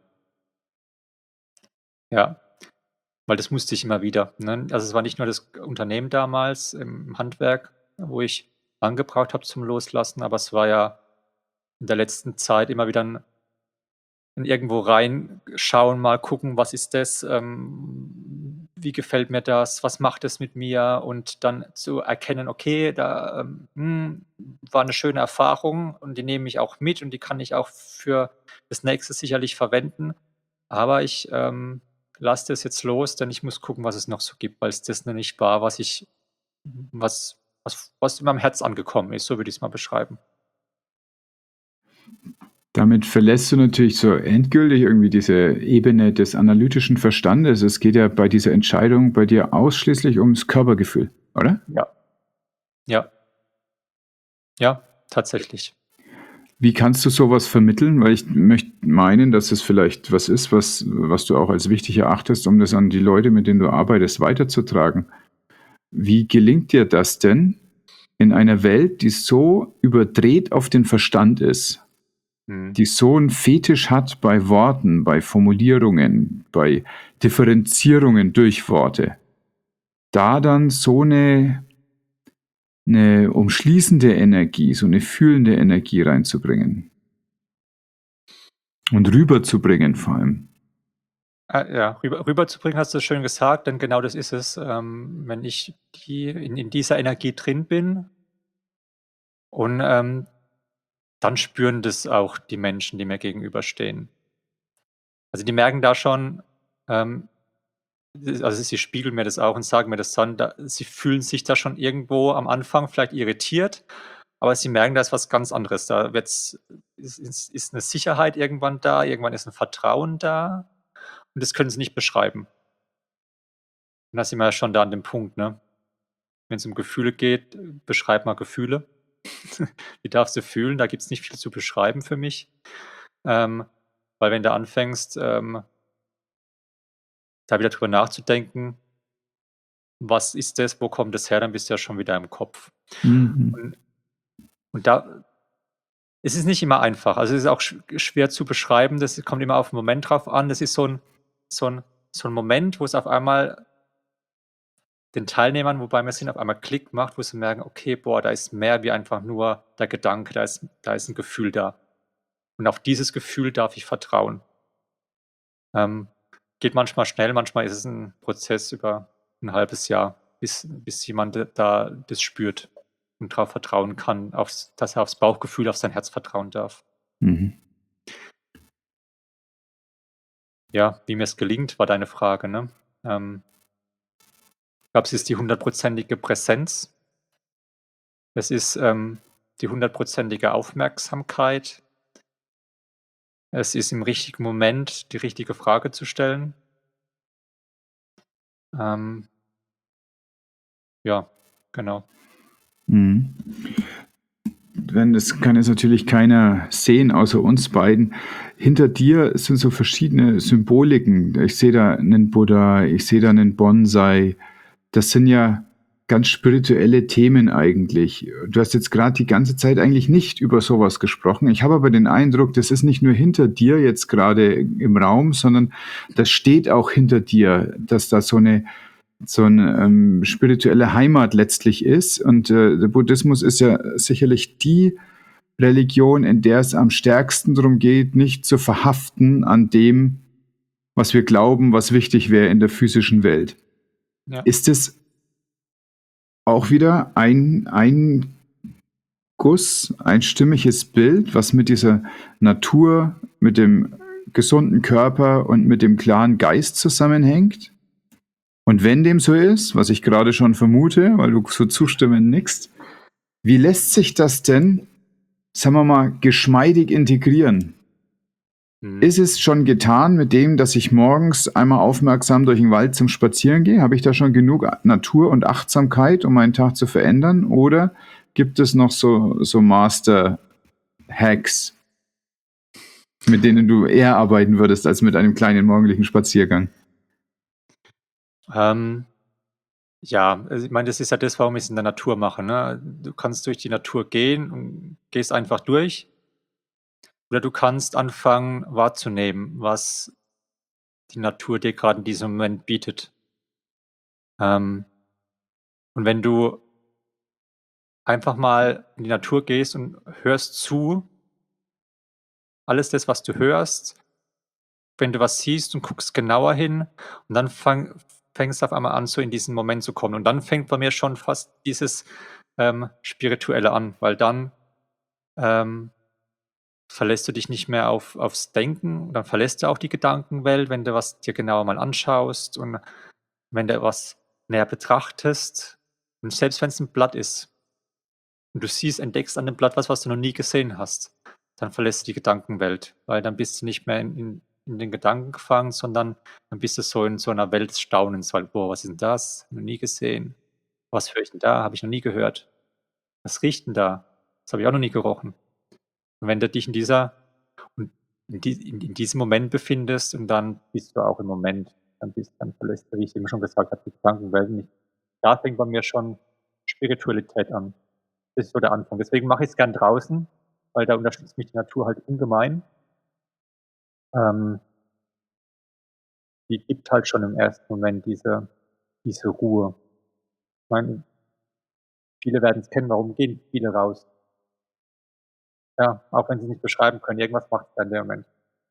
Ja, weil das musste ich immer wieder, ne? Also, es war nicht nur das Unternehmen damals im Handwerk, wo ich angebraucht habe zum Loslassen, aber es war ja in der letzten Zeit immer wieder 'n in irgendwo reinschauen, mal gucken, was ist das, ähm, wie gefällt mir das, was macht das mit mir? Und dann zu erkennen, okay, da, ähm, hm, war 'ne schöne Erfahrung und die nehme ich auch mit und die kann ich auch für das Nächste sicherlich verwenden. Aber ich, ähm, lasse das jetzt los, denn ich muss gucken, was es noch so gibt, weil's das noch nicht war, was ich was was was in meinem Herz angekommen ist, so würde ich's mal beschreiben. Damit verlässt du natürlich so endgültig irgendwie diese Ebene des analytischen Verstandes. Es geht ja bei dieser Entscheidung bei dir ausschließlich ums Körpergefühl, oder? Ja. Ja. Ja, tatsächlich. Wie kannst du so was vermitteln? Weil ich möchte meinen, dass es vielleicht was ist, was was du auch als wichtig erachtest, um das an die Leute, mit denen du arbeitest, weiterzutragen. Wie gelingt dir das denn in einer Welt, die so überdreht auf den Verstand ist, Mhm. die so 'n Fetisch hat bei Worten, bei Formulierungen, bei Differenzierungen durch Worte, da dann so 'ne 'ne umschließende Energie, so 'ne fühlende Energie reinzubringen? Und rüberzubringen vor allem. Ah, ja, rüber rüberzubringen, hast du schön gesagt, denn genau das ist es. Ähm, wenn ich die in in dieser Energie drin bin und, ähm, dann spüren das auch die Menschen, die mir gegenüberstehen. Also, die merken da schon, ähm s also, sie spiegeln mir das auch und sagen mir das dann, da sie fühlen sich da schon irgendwo am Anfang vielleicht irritiert, aber sie merken, da ist was ganz anderes. Da wird's ist ist ist 'ne Sicherheit irgendwann da, irgendwann ist 'n Vertrauen da und das können sie nicht beschreiben. Und da sind wir ja schon da an dem Punkt, ne? Wenn's um Gefühle geht, beschreib mal Gefühle. Wie darfst du fühlen? Da gibt's nicht viel zu beschreiben für mich. Ähm, weil wenn du anfängst, ähm da wieder drüber nachzudenken was ist das, wo kommt das her, dann bist du ja schon wieder im Kopf. Mhm. Und und da es ist nicht immer einfach. Also, es ist auch sch schwer zu beschreiben. Das kommt immer auf 'n Moment drauf an. Das ist so 'n so 'n so 'n Moment, wo es auf einmal den Teilnehmern, wo bei mir sind, auf einmal Klick macht, wo sie merken: „Okay, boah, da ist mehr wie einfach nur der Gedanke, da ist da ist 'n Gefühl da. Und auf dieses Gefühl darf ich vertrauen.“ Ähm, geht manchmal schnell, manchmal ist es 'n Prozess über 'n halbes Jahr, bis bis jemand d da das spürt und drauf vertrauen kann, aufs dass er aufs Bauchgefühl, auf sein Herz vertrauen darf. Mhm. Ja, wie mir's gelingt, war deine Frage, ne? Ähm ich glaube, es ist die hundertprozentige Präsenz. Es ist, ähm, die hundertprozentige Aufmerksamkeit. Es ist im richtigen Moment die richtige Frage zu stellen. Ähm ja, genau. Mhm. Wenn das kann jetzt natürlich keiner sehen außer uns beiden. Hinter dir sind so verschiedene Symboliken. Ich sehe da 'nen Buddha, ich sehe da 'nen Bonsai. Das sind ja ganz spirituelle Themen eigentlich. Du hast jetzt grad die ganze Zeit eigentlich nicht über so was gesprochen. Ich habe aber den Eindruck, das ist nicht nur hinter dir jetzt grade im Raum, sondern das steht auch hinter dir, dass da so 'ne so 'ne, ähm, spirituelle Heimat letztlich ist. Und, äh, der Buddhismus ist ja sicherlich die Religion, in der es am stärksten drum geht, nicht zu verhaften an dem, was wir glauben, was wichtig wäre in der physischen Welt. Ja. Ist es auch wieder ein ein Guss, ein stimmiges Bild, was mit dieser Natur, mit dem gesunden Körper und mit dem klaren Geist zusammenhängt? Und wenn dem so ist, was ich grade schon vermute, weil du so zustimmend nickst, wie lässt sich das denn, sagen wir mal, geschmeidig integrieren? Mhm. Ist es schon getan mit dem, dass ich morgens einmal aufmerksam durch 'n Wald zum Spazieren gehe? Habe ich da schon genug a Natur und Achtsamkeit, um meinen Tag zu verändern? Oder gibt es noch so so Masterhäppchen, Hacks, mit denen du eher arbeiten würdest als mit einem kleinen morgendlichen Spaziergang? Ähm, ja, also ich meine, das ist ja das, warum ich es in der Natur mache, ne? Du kannst durch die Natur gehen und gehst einfach durch oder du kannst anfangen wahrzunehmen, was die Natur dir gerade in diesem Moment bietet. Ähm, und wenn du einfach mal in die Natur gehst und hörst zu, alles das, was du hörst, wenn du was siehst und guckst genauer hin und dann fang fängst du auf einmal an, so in diesen Moment zu kommen. Und dann fängt bei mir schon fast dieses, ähm, Spirituelle an, weil dann, ähm, verlässt du dich nicht mehr auf aufs Denken, dann verlässt du auch die Gedankenwelt, wenn du was dir genauer mal anschaust und wenn du was näher betrachtest. Und selbst wenn es ein Blatt ist und du siehst entdeckst an dem Blatt was, was du noch nie gesehen hast, dann verlässt du die Gedankenwelt, weil dann bist du nicht mehr in in in den Gedanken gefangen, sondern dann bist du so in so einer Welt des Staunens, weil: „Boah, was ist 'n das? Noch nie gesehen. Was höre ich denn da? Habe ich noch nie gehört. Was riecht 'n da? Das habe ich auch noch nie gerochen.“ Und wenn du dich in dieser und in die in in diesem Moment befindest und dann bist du auch im Moment, dann bist dann verlässt du, wie ich eben schon gesagt habe, die Gedankenwelt nicht. Da fängt bei mir schon Spiritualität an. Das ist so der Anfang. Deswegen mache ich's gern draußen, weil da unterstützt mich die Natur halt ungemein. Ähm, Die gibt halt schon im ersten Moment diese diese Ruhe. Ich meine, viele werden's kennen, warum gehen viele raus? Ja, auch wenn sie's nicht beschreiben können, irgendwas macht's da in dem Moment.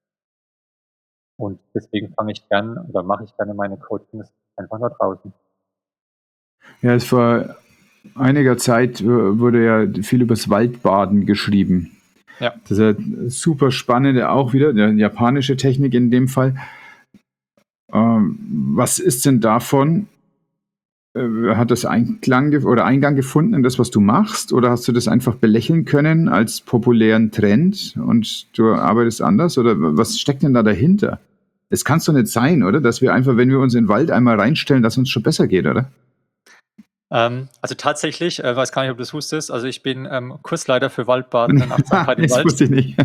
Und deswegen fange ich gern oder mache ich gerne meine Coachings einfach nur draußen. Ja, es vor einiger Zeit äh, wurde ja viel übers Waldbaden geschrieben. Ja. Das ist ja super spannende, auch wieder eine japanische Technik in dem Fall. Ähm, was ist denn davon? Äh, hat das Einklang gef- oder Eingang gefunden in das, was du machst? Oder hast du das einfach belächeln können als populären Trend und du arbeitest anders? Oder was steckt denn da dahinter? Es kann doch nicht sein, oder? Dass wir einfach, wenn wir uns in den Wald einmal reinstellen, dass uns schon besser geht, oder? Ähm, also tatsächlich, äh, weiß gar nicht, ob du's wusstest, also ich bin, ähm, Kursleiter für Waldbaden und Achtsamkeit im Das Wald. wusste ich nicht.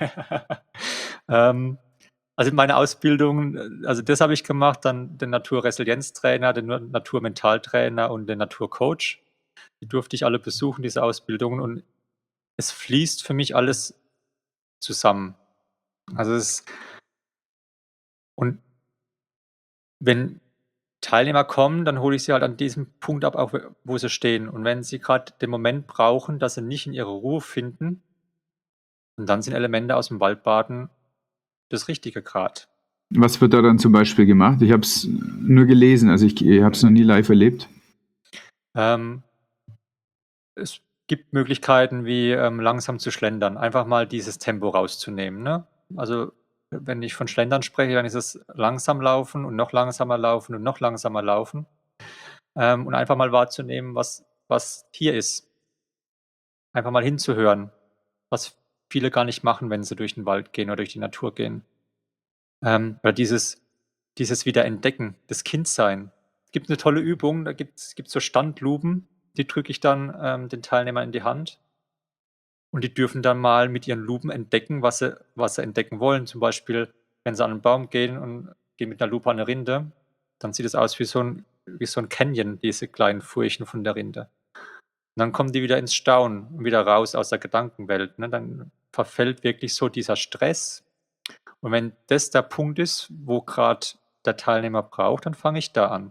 Ähm, also meine Ausbildung, äh, also das habe ich gemacht, dann den Naturresilienztrainer, den Na Naturmentaltrainer und den Naturcoach. Die durfte ich alle besuchen, diese Ausbildungen, und es fließt für mich alles zusammen. Also es und wenn Teilnehmer kommen, dann hole ich sie halt an diesem Punkt ab, auch w wo sie stehen. Und wenn sie gerade den Moment brauchen, dass sie nicht in ihre Ruhe finden, und dann sind Elemente aus dem Waldbaden das Richtige grad. Was wird da dann zum Beispiel gemacht? Ich habe es nur gelesen, also ich habe es noch nie live erlebt. Ähm, Es gibt Möglichkeiten wie, ähm, langsam zu schlendern, einfach mal dieses Tempo rauszunehmen, ne? Also, wenn ich von Schlendern spreche, dann ist es langsam laufen und noch langsamer laufen und noch langsamer laufen, ähm, und einfach mal wahrzunehmen, was was hier ist. Einfach mal hinzuhören, was viele gar nicht machen, wenn sie durch den Wald gehen oder durch die Natur gehen. Ähm, oder dieses dieses Wiederentdecken, das Kindsein. Gibt 'ne tolle Übung, da gibt's gibt's so Standlupen, die drücke ich dann, ähm, den Teilnehmern in die Hand, und die dürfen dann mal mit ihren Lupen entdecken, was sie was sie entdecken wollen. Zum Beispiel, wenn sie an 'nen Baum gehen und gehen mit 'ner Lupe an 'ne Rinde, dann sieht es aus wie so 'n wie so 'n Canyon, diese kleinen Furchen von der Rinde. Und dann kommen die wieder ins Staunen und wieder raus aus der Gedankenwelt, ne? Dann verfällt wirklich so dieser Stress. Und wenn das der Punkt ist, wo grad der Teilnehmer braucht, dann fange ich da an.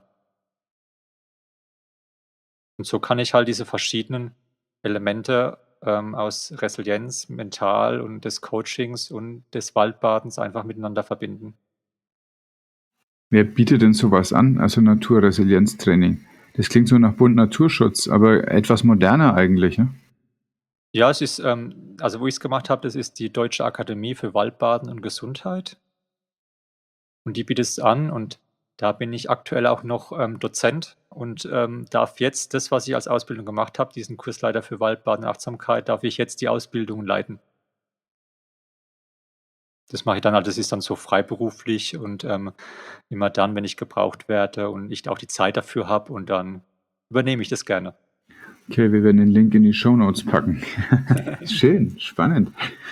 Und so kann ich halt diese verschiedenen Elemente, ähm, aus Resilienz, mental und des Coachings und des Waldbadens einfach miteinander verbinden. Wer bietet denn sowas an, also Naturresilienztraining? Das klingt so nach Bund Naturschutz, aber etwas moderner eigentlich, ne? Ja, es ist, ähm also, wo ich's gemacht habe, das ist die Deutsche Akademie für Waldbaden und Gesundheit, und die bietet es an, und da bin ich aktuell auch noch, ähm, Dozent und, ähm, darf jetzt das, was ich als Ausbildung gemacht habe, diesen Kursleiter für Waldbaden und Achtsamkeit, darf ich jetzt die Ausbildung leiten. Das mache ich dann halt, das ist dann so freiberuflich und, ähm, immer dann, wenn ich gebraucht werde und ich auch die Zeit dafür habe, und dann übernehme ich das gerne. Okay, wir werden den Link in die Shownotes packen. Schön, spannend.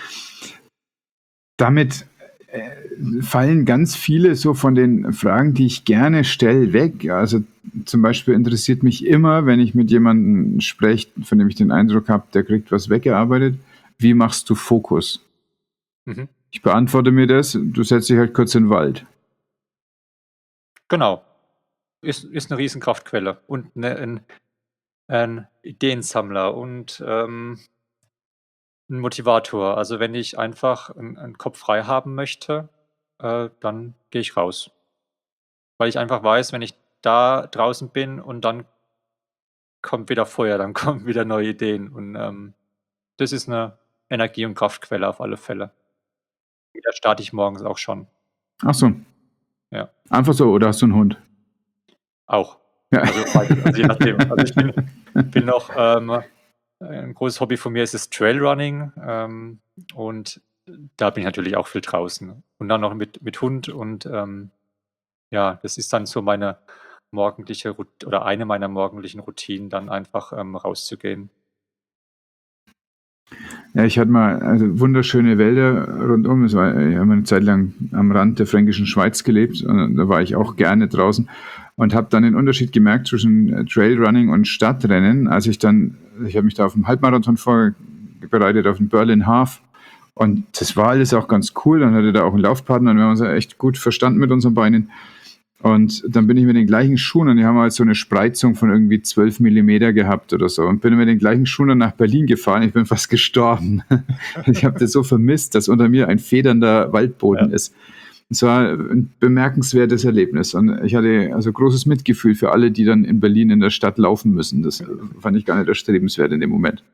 Damit äh, fallen ganz viele so von den Fragen, die ich gerne stelle, weg. Also zum Beispiel interessiert mich immer, wenn ich mit jemandem spreche, von dem ich den Eindruck habe, der kriegt was weggearbeitet, wie machst du Fokus? Mhm. Ich beantworte mir das, du setzt dich halt kurz in den Wald. Genau. Ist, ist eine Riesenkraftquelle und ne, ein, ein Ideensammler und ähm, ein Motivator. Also wenn ich einfach einen, einen Kopf frei haben möchte, äh, dann gehe ich raus. Weil ich einfach weiß, wenn ich da draußen bin und dann kommt wieder Feuer, dann kommen wieder neue Ideen. Und ähm, das ist eine Energie- und Kraftquelle auf alle Fälle. Da starte ich morgens auch schon. Ach so, Ja, einfach so, oder hast du einen Hund? auch. Ja. Also beides, also je nachdem. Also ich bin, bin noch, ähm, ein großes Hobby von mir ist das Trailrunning, ähm, und da bin ich natürlich auch viel draußen. Und dann noch mit, mit Hund und ähm, ja, das ist dann so meine morgendliche Rut oder eine meiner morgendlichen Routinen, dann einfach ähm, rauszugehen. Ja, ich hatte mal also wunderschöne Wälder rundum. Es war, ich habe eine Zeit lang am Rand der fränkischen Schweiz gelebt und da war ich auch gerne draußen und habe dann den Unterschied gemerkt zwischen Trailrunning und Stadtrennen. Als ich dann, ich habe mich da auf einen Halbmarathon vorbereitet, auf den Berlin Half und das war alles auch ganz cool. Dann hatte da auch einen Laufpartner und wir haben uns echt gut verstanden mit unseren Beinen. Und dann bin ich mit den gleichen Schuhen, und die haben halt so eine Spreizung von irgendwie zwölf Millimeter gehabt oder so, und bin mit den gleichen Schuhen dann nach Berlin gefahren. Ich bin fast gestorben. Ich habe das so vermisst, dass unter mir ein federnder Waldboden Ja. ist. Es war ein bemerkenswertes Erlebnis. Und ich hatte also großes Mitgefühl für alle, die dann in Berlin in der Stadt laufen müssen. Das fand ich gar nicht erstrebenswert in dem Moment.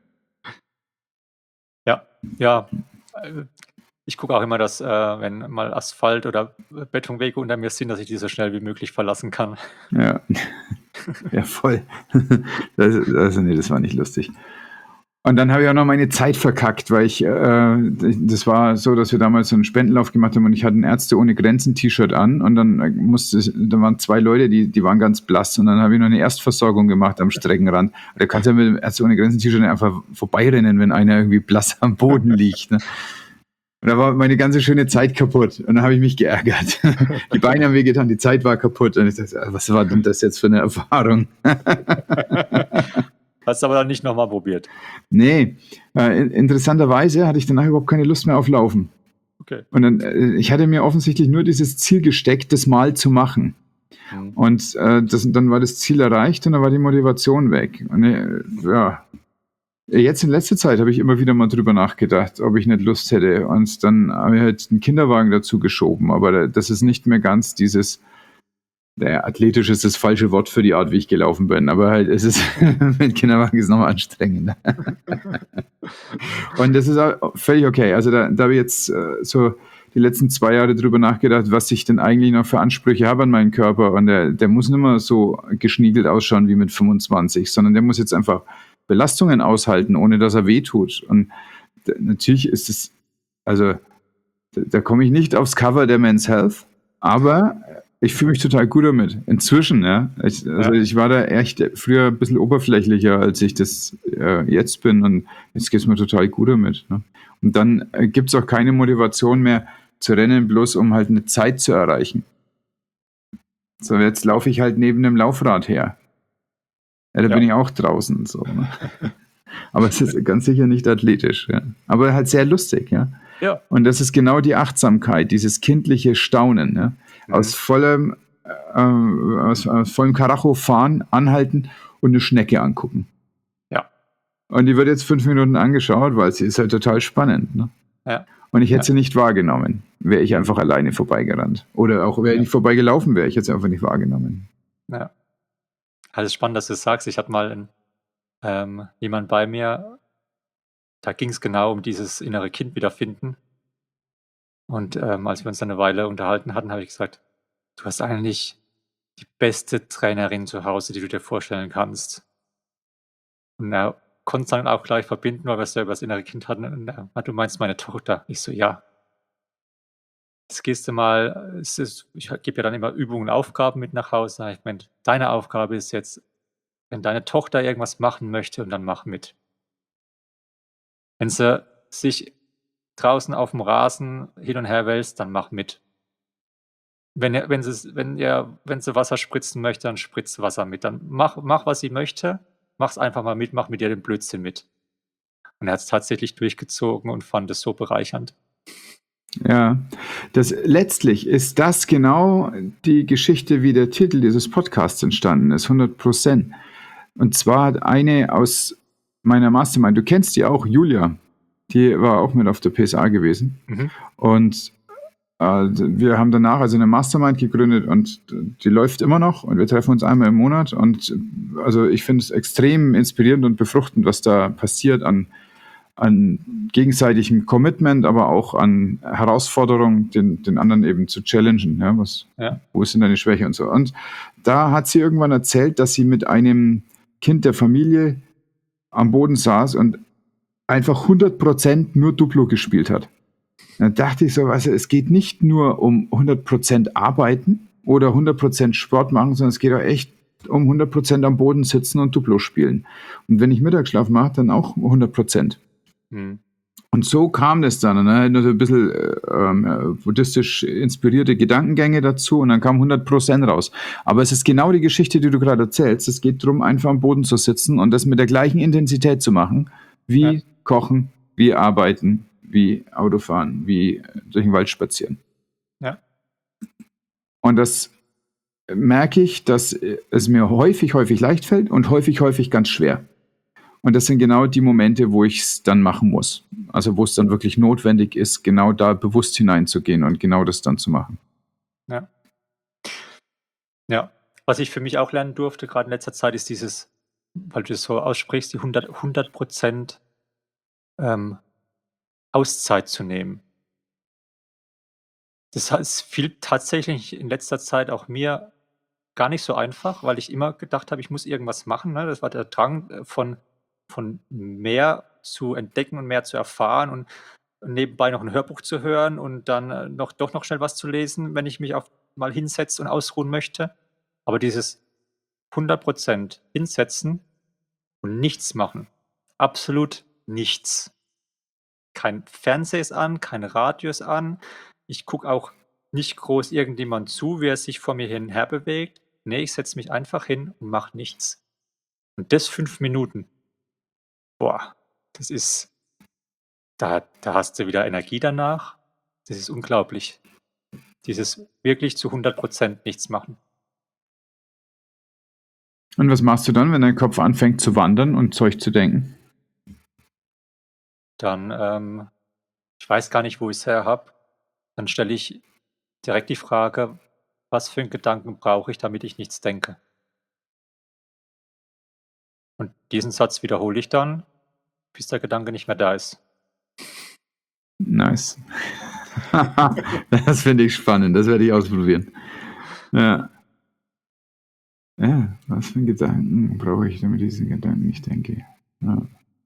Ja, ja. Äh, Ich gucke auch immer, dass, äh, wenn mal Asphalt oder Betonwege unter mir sind, dass ich die so schnell wie möglich verlassen kann. Ja, ja voll. Das, also nee, das war nicht lustig. Und dann habe ich auch noch meine Zeit verkackt, weil ich, äh, das war so, dass wir damals so einen Spendenlauf gemacht haben und ich hatte ein Ärzte ohne Grenzen T-Shirt an und dann musste, da waren zwei Leute, die, die waren ganz blass und dann habe ich noch eine Erstversorgung gemacht am Streckenrand. Da kannst du ja mit dem Ärzte ohne Grenzen T-Shirt einfach vorbeirennen, wenn einer irgendwie blass am Boden liegt. Ne? Und da war meine ganze schöne Zeit kaputt. Und dann habe ich mich geärgert. Die Beine haben wehgetan, die Zeit war kaputt. Und ich dachte, was war denn das jetzt für eine Erfahrung? Hast du aber dann nicht nochmal probiert? Nee. Äh, interessanterweise hatte ich danach überhaupt keine Lust mehr auf Laufen. Okay. Und dann, äh, ich hatte mir offensichtlich nur dieses Ziel gesteckt, das mal zu machen. Mhm. Und äh, das, dann war das Ziel erreicht und dann war die Motivation weg. Und äh, ja, jetzt in letzter Zeit habe ich immer wieder mal drüber nachgedacht, ob ich nicht Lust hätte. Und dann habe ich halt einen Kinderwagen dazu geschoben. Aber das ist nicht mehr ganz dieses, naja, athletisch ist das falsche Wort für die Art, wie ich gelaufen bin. Aber halt, es ist, mit Kinderwagen ist es nochmal anstrengender. Und das ist auch völlig okay. Also da, da habe ich jetzt äh, so die letzten zwei Jahre drüber nachgedacht, was ich denn eigentlich noch für Ansprüche habe an meinen Körper. Und der, der muss nicht mehr so geschniegelt ausschauen wie mit fünfundzwanzig, sondern der muss jetzt einfach Belastungen aushalten, ohne dass er wehtut. Und d- natürlich ist es, also da, da komme ich nicht aufs Cover der Men's Health, aber ich fühle mich total gut damit. Inzwischen, ja. Ich, also Ja. ich war da echt früher ein bisschen oberflächlicher, als ich das äh, jetzt bin. Und jetzt geht es mir total gut damit. Ne? Und dann äh, gibt es auch keine Motivation mehr zu rennen, bloß um halt eine Zeit zu erreichen. So, jetzt laufe ich halt neben dem Laufrad her. Ja, da Ja. bin ich auch draußen. So, ne? Aber es ist ganz sicher nicht athletisch. Ja? Aber halt sehr lustig. Ja? Ja. Und das ist genau die Achtsamkeit, dieses kindliche Staunen. Ja? Mhm. Aus vollem, äh, aus, aus vollem Karacho fahren, anhalten und eine Schnecke angucken. Ja. Und die wird jetzt fünf Minuten angeschaut, weil sie ist halt total spannend. Ne? Ja. Und ich hätte Ja. sie nicht wahrgenommen, wäre ich einfach alleine vorbeigerannt. Oder auch wäre ich Ja. nicht vorbeigelaufen, wäre ich jetzt einfach nicht wahrgenommen. Ja. Also es ist spannend, dass du das sagst. Ich hatte mal einen, ähm, jemanden bei mir, da ging es genau um dieses innere Kind wiederfinden. Und ähm, als wir uns dann eine Weile unterhalten hatten, habe ich gesagt, du hast eigentlich die beste Trainerin zu Hause, die du dir vorstellen kannst. Und er konnte es dann auch gleich verbinden, weil wir es ja über das innere Kind hatten. Und er hat, du meinst meine Tochter? Ich so, ja. Jetzt gehst du mal, es ist, ich gebe ja dann immer Übungen und Aufgaben mit nach Hause. Ich meine, deine Aufgabe ist jetzt, wenn deine Tochter irgendwas machen möchte und dann mach mit. Wenn sie sich draußen aufm Rasen hin und her wälzt, dann mach mit. Wenn ihr wenn sie's wenn ihr wenn sie Wasser spritzen möchte, dann spritz Wasser mit. Dann mach mach, was sie möchte. Mach's einfach mal mit, mach mit ihr den Blödsinn mit. Und er hat's tatsächlich durchgezogen und fand es so bereichernd. Ja, das letztlich ist das genau die Geschichte, wie der Titel dieses Podcasts entstanden ist, hundert Prozent. Und zwar hat eine aus meiner Mastermind, du kennst die auch, Julia, die war auch mit auf der P S A gewesen. Mhm. Und äh, wir haben danach also eine Mastermind gegründet und die läuft immer noch und wir treffen uns einmal im Monat. Und also ich finde es extrem inspirierend und befruchtend, was da passiert an an gegenseitigem Commitment, aber auch an Herausforderungen, den, den anderen eben zu challengen. Ja, was, Ja. Wo ist denn deine Schwäche und so. Und da hat sie irgendwann erzählt, dass sie mit einem Kind der Familie am Boden saß und einfach hundert Prozent nur Duplo gespielt hat. Dann dachte ich so, also es geht nicht nur um hundert Prozent arbeiten oder hundert Prozent Sport machen, sondern es geht auch echt um hundert Prozent am Boden sitzen und Duplo spielen. Und wenn ich Mittagsschlaf mache, dann auch hundert Prozent. Mhm. Und so kam das dann, ne? Nur so ein bisschen äh, buddhistisch inspirierte Gedankengänge dazu und dann kam hundert Prozent raus. Aber es ist genau die Geschichte, die du gerade erzählst. Es geht darum, einfach am Boden zu sitzen und das mit der gleichen Intensität zu machen, wie Ja. Kochen, wie Arbeiten, wie Autofahren, wie durch den Wald spazieren. Ja. Und das merke ich, dass es mir häufig, häufig leicht fällt und häufig, häufig ganz schwer. Und das sind genau die Momente, wo ich es dann machen muss. Also wo es dann wirklich notwendig ist, genau da bewusst hineinzugehen und genau das dann zu machen. Ja. Ja. Was ich für mich auch lernen durfte, gerade in letzter Zeit, ist dieses, weil du das so aussprichst, die hundert hundert Prozent ähm, Auszeit zu nehmen. Das heißt, fiel tatsächlich in letzter Zeit auch mir gar nicht so einfach, weil ich immer gedacht habe, ich muss irgendwas machen, ne? Das war der Drang, äh, von von mehr zu entdecken und mehr zu erfahren und nebenbei noch 'n Hörbuch zu hören und dann, äh, noch doch noch schnell was zu lesen, wenn ich mich auf mal hinsetze und ausruhen möchte. Aber dieses hundert Prozent hinsetzen und nichts machen, absolut nichts. Kein Fernseher ist an, kein Radio ist an. Ich gucke auch nicht groß irgendjemand zu, wie er sich vor mir hin und her bewegt. Ne, ich setze mich einfach hin und mache nichts. Und das fünf Minuten. Boah, das ist da da hast du wieder Energie danach. Das ist unglaublich. Dieses wirklich zu hundert Prozent nichts machen. Und was machst du dann, wenn dein Kopf anfängt zu wandern und Zeug zu denken? Dann, ähm ich weiß gar nicht, wo ich's her habe. Dann stelle ich direkt die Frage: „Was für 'n Gedanken brauche ich, damit ich nichts denke?“ Und diesen Satz wiederhole ich dann, bis der Gedanke nicht mehr da ist. Nice. Das finde ich spannend, das werde ich ausprobieren. Ja. Ja, was für 'n Gedanken brauche ich, damit ich diesen Gedanken nicht denke? Ja.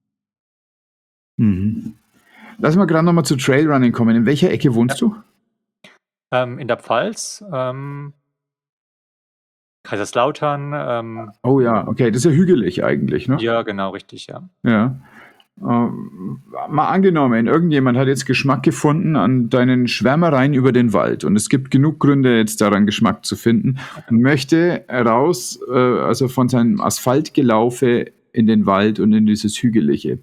Mhm. Lass mal grad noch mal zu Trailrunning kommen. In welcher Ecke wohnst Ja. du? Ähm, in der Pfalz, ähm Kaiserslautern, ähm Oh ja, okay, das ist ja hügelig eigentlich, ne? Ja, genau, richtig, ja. Ja. Ähm, mal angenommen, irgendjemand hat jetzt Geschmack gefunden an deinen Schwärmereien über den Wald und es gibt genug Gründe, jetzt daran Geschmack zu finden und möchte raus, äh, also von seinem Asphaltgelaufe in den Wald und in dieses Hügelige.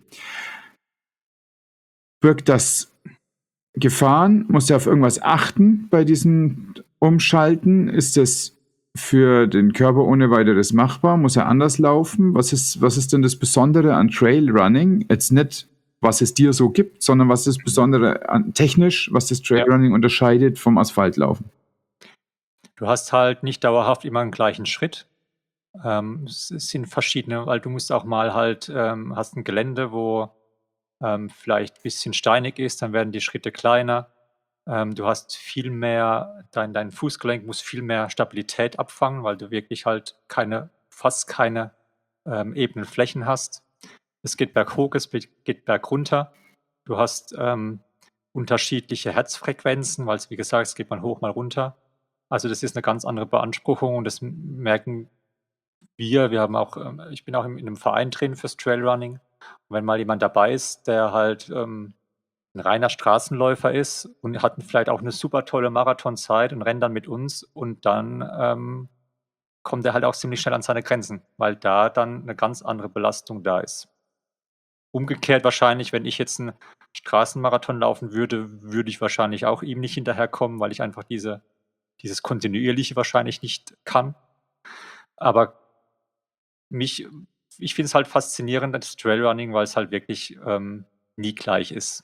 Birgt das Gefahren? Muss er auf irgendwas achten bei diesem Umschalten? Ist das für den Körper ohne Weiteres machbar? Muss er anders laufen? Was ist was ist denn das Besondere an Trailrunning? Jetzt nicht, was es dir so gibt, sondern was ist das Besondere an technisch, was das Ja. Trailrunning unterscheidet vom Asphaltlaufen? Du hast halt nicht dauerhaft immer 'n gleichen Schritt. Ähm, es es sind verschiedene, weil du musst auch mal halt ähm, hast 'n Gelände, wo, ähm, vielleicht bisschen steinig ist, dann werden die Schritte kleiner. Ähm, du hast viel mehr dein dein Fußgelenk muss viel mehr Stabilität abfangen, weil du wirklich halt keine fast keine, ähm, ebenen Flächen hast. Es geht berghoch, es be geht bergunter. Du hast, ähm, unterschiedliche Herzfrequenzen, weil's wie gesagt, es geht mal hoch, mal runter. Also, das ist 'ne ganz andere Beanspruchung und das m merken Wir wir haben auch ähm, ich bin auch in in 'nem Verein drin fürs Trailrunning. Und wenn mal jemand dabei ist, der halt, ähm, 'n reiner Straßenläufer ist und hat vielleicht auch 'ne super tolle Marathonzeit und rennt dann mit uns und dann, ähm, kommt er halt auch ziemlich schnell an seine Grenzen, weil da dann 'ne ganz andere Belastung da ist. Umgekehrt wahrscheinlich, wenn ich jetzt 'n Straßenmarathon laufen würde, würde ich wahrscheinlich auch ihm nicht hinterherkommen, weil ich einfach diese dieses Kontinuierliche wahrscheinlich nicht kann. Aber mich ich finde es halt faszinierend, das Trailrunning, weil's halt wirklich, ähm, nie gleich ist.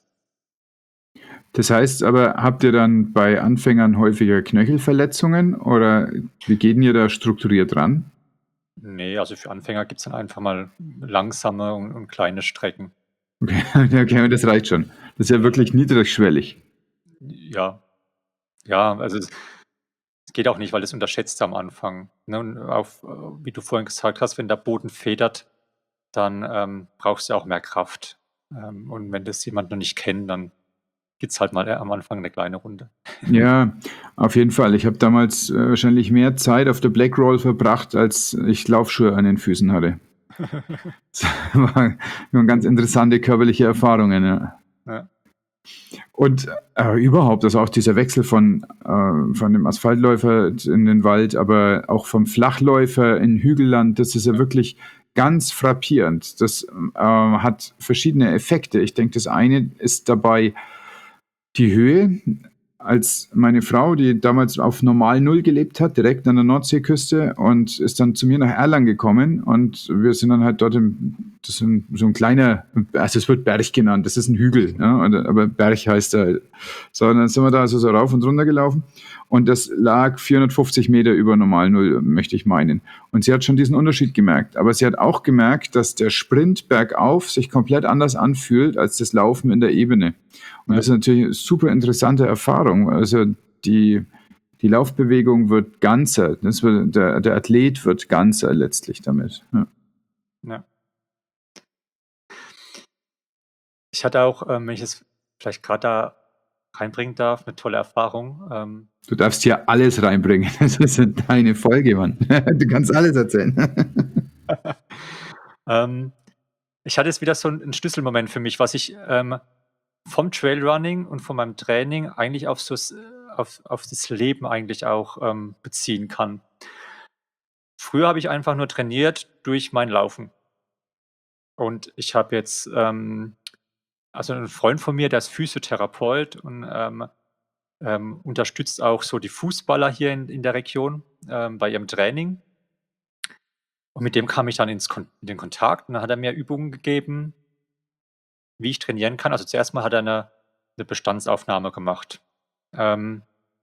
Das heißt aber, habt ihr dann bei Anfängern häufiger Knöchelverletzungen oder wie geht 'n ihr da strukturiert ran? Ne, also für Anfänger gibt's dann einfach mal langsame und und kleine Strecken. Okay, okay, und das reicht schon. Das ist ja wirklich niedrigschwellig. Ja. Ja, also es es geht auch nicht, weil das unterschätzt du am Anfang, ne? Und auf äh, wie du vorhin gesagt hast, wenn der Boden federt, dann, ähm, brauchst du auch mehr Kraft. Ähm, und wenn das jemand noch nicht kennt, dann gibt's halt mal, äh, am Anfang 'ne kleine Runde. Ja, auf jeden Fall. Ich habe damals, äh, wahrscheinlich mehr Zeit auf der Blackroll verbracht, als ich Laufschuhe an den Füßen hatte. Das war waren ganz interessante körperliche Erfahrungen, ja. Ja. Und, äh, überhaupt, also auch dieser Wechsel von äh, von dem Asphaltläufer in den Wald, aber auch vom Flachläufer in Hügelland, das ist ja Ja. wirklich ganz frappierend. Das, äh, hat verschiedene Effekte. Ich denke, das eine ist dabei die Höhe. Als meine Frau, die damals auf normal Null gelebt hat, direkt an der Nordseeküste und ist dann zu mir nach Erlangen gekommen und wir sind dann halt dort im das ist 'n so 'n kleiner also es wird Berg genannt, das ist 'n Hügel, ja, oder aber Berg heißt er halt. So, und dann sind wir da also so rauf und runter gelaufen und das lag vierhundertfünfzig Meter über normal Null, möchte ich meinen. Und sie hat schon diesen Unterschied gemerkt. Aber sie hat auch gemerkt, dass der Sprint bergauf sich komplett anders anfühlt als das Laufen in der Ebene. Und Ja. das ist natürlich 'ne super interessante Erfahrung. Also, die die Laufbewegung wird ganzer. Das wird der der Athlet wird ganzer letztlich damit, ja. Ja. Ich hatte auch, ähm, wenn ich es vielleicht grad da reinbringen darf, 'ne tolle Erfahrung, ähm Du darfst hier alles reinbringen. Das ist ja deine Folge, Mann. Du kannst alles erzählen. Ähm, ich hatte jetzt wieder so 'n 'n Schlüsselmoment für mich, was ich, ähm, vom Trailrunning und von meinem Training eigentlich auf so s auf auf das Leben eigentlich auch, ähm, beziehen kann. Früher habe ich einfach nur trainiert durch mein Laufen. Und ich habe jetzt, ähm also 'n Freund von mir, der ist Physiotherapeut und, ähm, ähm, unterstützt auch so die Fußballer hier in in der Region, ähm, bei ihrem Training. Und mit dem kam ich dann ins Kon in den Kontakt und dann hat er mir Übungen gegeben wie ich trainieren kann. Also zuerst mal hat er 'ne 'ne Bestandsaufnahme gemacht. Ähm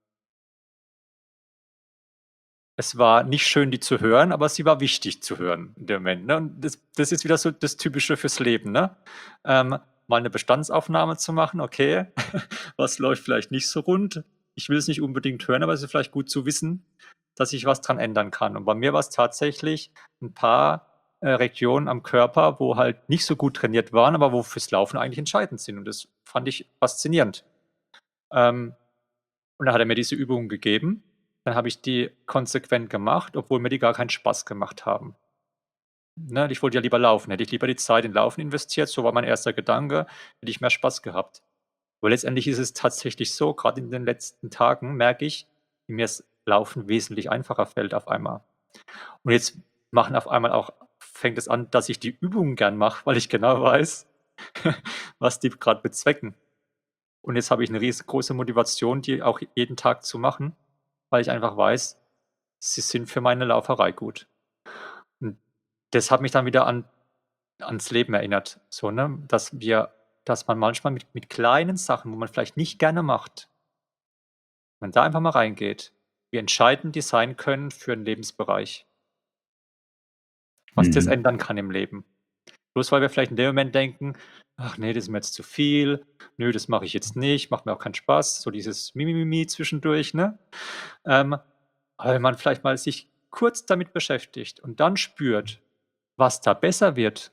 Es war nicht schön, die zu hören, aber sie war wichtig zu hören in dem Moment, ne? Und das das ist wieder so das Typische fürs Leben, ne? Ähm, mal 'ne Bestandsaufnahme zu machen, okay, was läuft vielleicht nicht so rund? Ich will es nicht unbedingt hören, aber es ist vielleicht gut zu wissen, dass ich was dran ändern kann. Und bei mir war's tatsächlich 'n paar, äh, Regionen am Körper, wo halt nicht so gut trainiert waren, aber wo fürs Laufen eigentlich entscheidend sind. Und das fand ich faszinierend. Ähm, und dann hat er mir diese Übungen gegeben. Dann habe ich die konsequent gemacht, obwohl mir die gar keinen Spaß gemacht haben. Ne, ich wollte ja lieber laufen. Hätte ich lieber die Zeit in Laufen investiert, so war mein erster Gedanke, hätte ich mehr Spaß gehabt. Aber letztendlich ist es tatsächlich so, grad in den letzten Tagen merke ich, wie mir's Laufen wesentlich einfacher fällt auf einmal. Und jetzt machen auf einmal auch fängt es an, dass ich die Übungen gern mache, weil ich genau weiß, was die grad bezwecken. Und jetzt habe ich 'ne riesengroße Motivation, die auch jeden Tag zu machen, weil ich einfach weiß, sie sind für meine Lauferei gut. Und das hat mich dann wieder an ans Leben erinnert, so, ne, dass wir dass man manchmal mit mit kleinen Sachen, wo man vielleicht nicht gerne macht wenn man da einfach mal reingeht, wie entscheidend die sein können für 'n Lebensbereich. Was das Mhm. ändern kann im Leben. Bloß weil wir vielleicht in dem Moment denken: „Ach ne, das ist mir jetzt zu viel. Nö, das mache ich jetzt nicht, macht mir auch keinen Spaß.“ So dieses Mi-Mi-Mi-Mi zwischendurch, ne? Ähm, aber wenn man vielleicht mal sich kurz damit beschäftigt und dann spürt, was da besser wird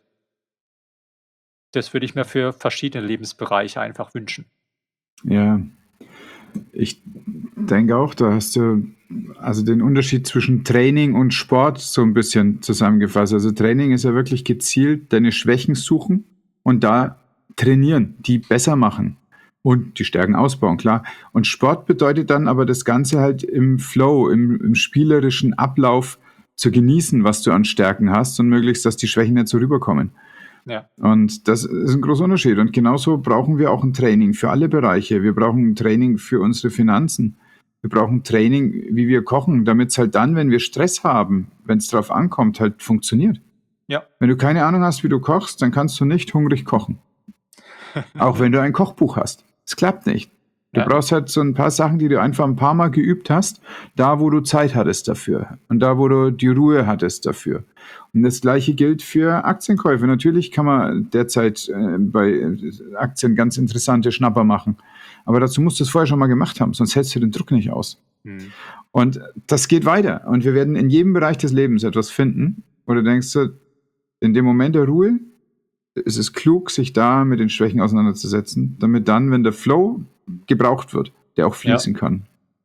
das würde ich mir für verschiedene Lebensbereiche einfach wünschen. Ja. Ich denke auch, da hast du also den Unterschied zwischen Training und Sport so ein bisschen zusammengefasst. Also Training ist ja wirklich gezielt deine Schwächen suchen und da trainieren, die besser machen und die Stärken ausbauen, klar. Und Sport bedeutet dann aber das Ganze halt im Flow, im, im spielerischen Ablauf zu genießen, was du an Stärken hast und möglichst, dass die Schwächen nicht so rüberkommen. Ja, Und das ist ein großer Unterschied. Und genauso brauchen wir auch ein Training für alle Bereiche. Wir brauchen ein Training für unsere Finanzen. Wir brauchen Training, wie wir kochen, damit es halt dann, wenn wir Stress haben, wenn es drauf ankommt, halt funktioniert. ja, Wenn du keine Ahnung hast, wie du kochst, dann kannst du nicht hungrig kochen. Auch wenn du ein Kochbuch hast. Es klappt nicht. Du ja, brauchst halt so ein paar Sachen, die du einfach ein paar Mal geübt hast, da wo du Zeit hattest dafür und da wo du die Ruhe hattest dafür. Und das gleiche gilt für Aktienkäufe. Natürlich kann man derzeit äh, bei Aktien ganz interessante Schnapper machen, aber dazu musst du es vorher schon mal gemacht haben, sonst hältst du den Druck nicht aus. hm, Und das geht weiter und wir werden in jedem Bereich des Lebens etwas finden, wo du denkst, so, in dem Moment der Ruhe ist es klug, sich da mit den Schwächen auseinanderzusetzen, damit dann, wenn der Flow gebraucht wird, der auch ja. fließen kann.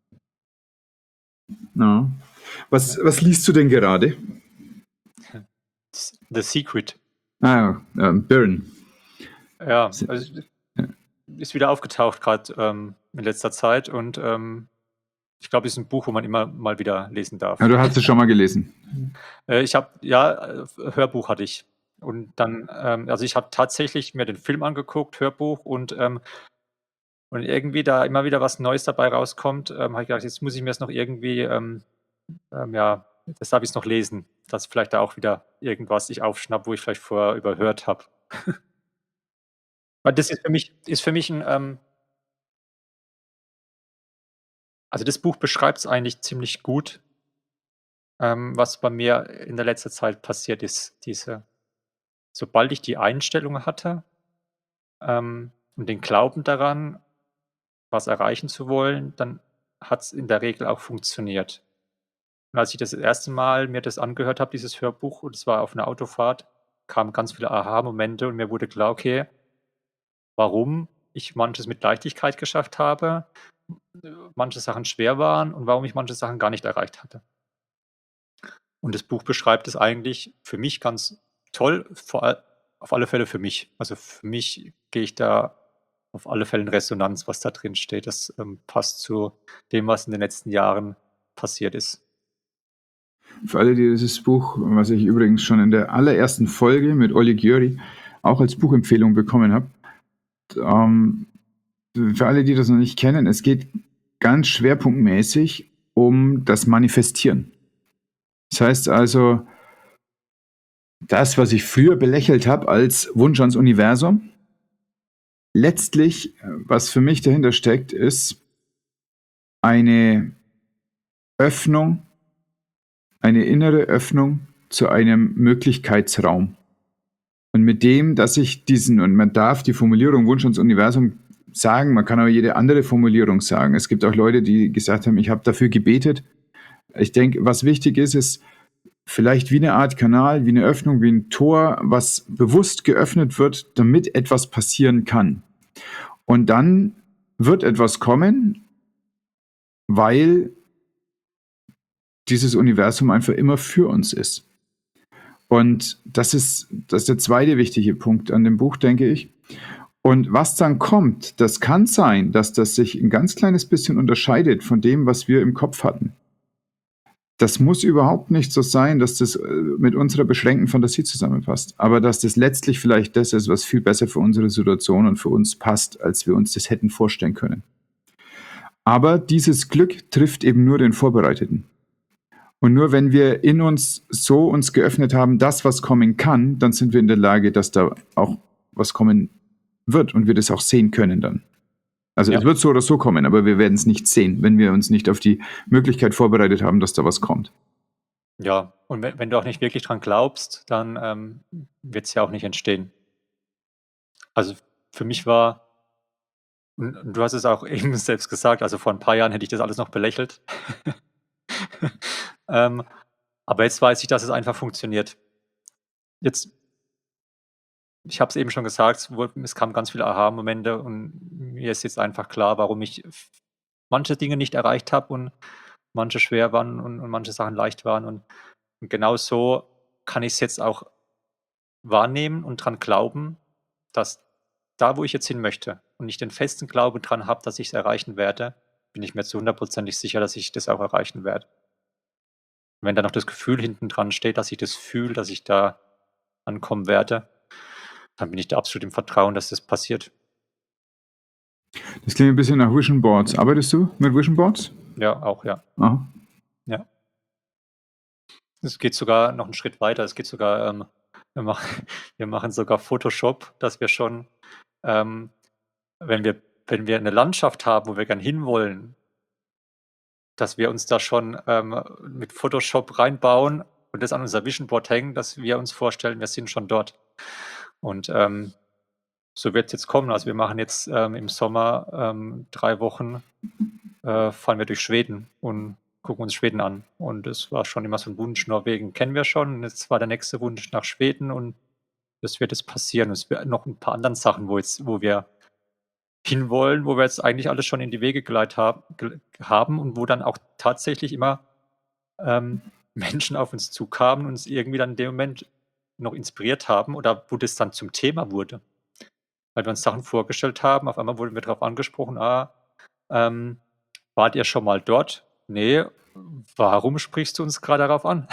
Ja. Was, Ja. was liest du denn gerade? The Secret. Ah, ja, ähm, Byrne. Ja, Se- also ja. ist wieder aufgetaucht gerade ähm, in letzter Zeit und ähm, ich glaube, es ist ein Buch, wo man immer mal wieder lesen Ja, darf. du hast es schon mal gelesen. Äh, ich habe ja, äh, Hörbuch hatte ich. Und dann, ähm, also ich habe tatsächlich mir den Film angeguckt, Hörbuch und ähm, und irgendwie da immer wieder was Neues dabei rauskommt, ähm, habe ich gedacht, jetzt muss ich mir das noch irgendwie, ähm, ähm, ja, das darf ich's noch lesen, dass vielleicht da auch wieder irgendwas ich aufschnappe, wo ich vielleicht vorher überhört habe. Weil das ist für mich ist für mich 'n, ähm also das Buch beschreibt's eigentlich ziemlich gut, ähm, was bei mir in der letzter Zeit passiert ist. Diese sobald ich die Einstellung hatte, ähm, und den Glauben daran, was erreichen zu wollen, dann hat's in der Regel auch funktioniert. Und als ich das erste Mal mir das angehört habe, dieses Hörbuch, und es war auf 'ner Autofahrt, kamen ganz viele Aha-Momente und mir wurde klar, okay, warum ich manches mit Leichtigkeit geschafft habe, äh, manche Sachen schwer waren und warum ich manche Sachen gar nicht erreicht hatte. Und das Buch beschreibt es eigentlich für mich ganz toll, vor all auf alle Fälle für mich. Also, für mich gehe ich da auf alle Fälle in Resonanz, was da drin steht. Das, ähm, passt zu dem, was in den letzten Jahren passiert ist. Für alle, die dieses Buch, was ich übrigens schon in der allerersten Folge mit Olli Györi auch als Buchempfehlung bekommen habe, ähm, für alle, die das noch nicht kennen, es geht ganz schwerpunktmäßig um das Manifestieren. Das heißt also, das, was ich früher belächelt habe als Wunsch ans Universum, letztlich, äh, was für mich dahinter steckt, ist eine Öffnung, eine innere Öffnung zu einem Möglichkeitsraum. Und mit dem, dass ich diesen, und man darf die Formulierung Wunsch ans Universum sagen, man kann aber jede andere Formulierung sagen. Es gibt auch Leute, die gesagt haben, ich habe dafür gebetet. Ich denke, was wichtig ist, ist vielleicht wie eine Art Kanal, wie eine Öffnung, wie ein Tor, was bewusst geöffnet wird, damit etwas passieren kann. Und dann wird etwas kommen, weil dieses Universum einfach immer für uns ist. Und das ist, das ist der zweite wichtige Punkt an dem Buch, denke ich. Und was dann kommt, das kann sein, dass das sich ein ganz kleines bisschen unterscheidet von dem, was wir im Kopf hatten. Das muss überhaupt nicht so sein, dass das äh, mit unserer beschränkten Fantasie zusammenpasst. Aber dass das letztlich vielleicht das ist, was viel besser für unsere Situation und für uns passt, als wir uns das hätten vorstellen können. Aber dieses Glück trifft eben nur den Vorbereiteten. Und nur wenn wir in uns so uns geöffnet haben, das, was kommen kann, dann sind wir in der Lage, dass da auch was kommen wird und wir das auch sehen können dann. Also Ja. es wird so oder so kommen, aber wir werden es nicht sehen, wenn wir uns nicht auf die Möglichkeit vorbereitet haben, dass da was kommt. Ja, und wenn wenn du auch nicht wirklich dran glaubst, dann, ähm, wird's ja auch nicht entstehen. Also, für mich war und und du hast es auch eben selbst gesagt, also, vor 'n paar Jahren hätte ich das alles noch belächelt. Ähm, aber jetzt weiß ich, dass es einfach funktioniert. Jetzt ich habe es eben schon gesagt, es wurde es kamen ganz viele Aha-Momente und mir ist jetzt einfach klar, warum ich manche Dinge nicht erreicht habe und manche schwer waren und und manche Sachen leicht waren. Und und genau so kann ich's jetzt auch wahrnehmen und dran glauben, dass da, wo ich jetzt hin möchte und ich den festen Glauben dran habe, dass ich's erreichen werde, bin ich mir zu hundertprozentig sicher, dass ich das auch erreichen werde. Wenn da noch das Gefühl hinten dran steht, dass ich das fühle, dass ich da ankommen werde, dann bin ich da absolut im Vertrauen, dass das passiert. Das klingt 'n bisschen nach Vision Boards. Arbeitest du mit Vision Boards? Ja, auch, ja. Aha. Ja. Es geht sogar noch 'n Schritt weiter. Es geht sogar, ähm wir mach wir machen sogar Photoshop, dass wir schon, ähm, wenn wir wenn wir 'ne Landschaft haben, wo wir gern hinwollen dass wir uns da schon, ähm, mit Photoshop reinbauen und das an unser Vision Board hängen, dass wir uns vorstellen, wir sind schon dort. Und, ähm, so wird's jetzt kommen. Also, wir machen jetzt, ähm, im Sommer, ähm, drei Wochen, äh, fahren wir durch Schweden und gucken uns Schweden an. Und das war schon immer so 'n Wunsch. Norwegen kennen wir schon und jetzt war der nächste Wunsch nach Schweden und das wird jetzt passieren. Es wird noch 'n paar anderen Sachen, wo jetzt wo wir hinwollen, wo wir jetzt eigentlich alles schon in die Wege geleit haben gel haben und wo dann auch tatsächlich immer, ähm, Menschen auf uns zukamen und uns irgendwie dann in dem Moment noch inspiriert haben oder wo das dann zum Thema wurde. Weil wir uns Sachen vorgestellt haben, auf einmal wurden wir drauf angesprochen: „Ah, ähm, wart ihr schon mal dort?“ „Ne.“ „Warum sprichst du uns grad darauf an?“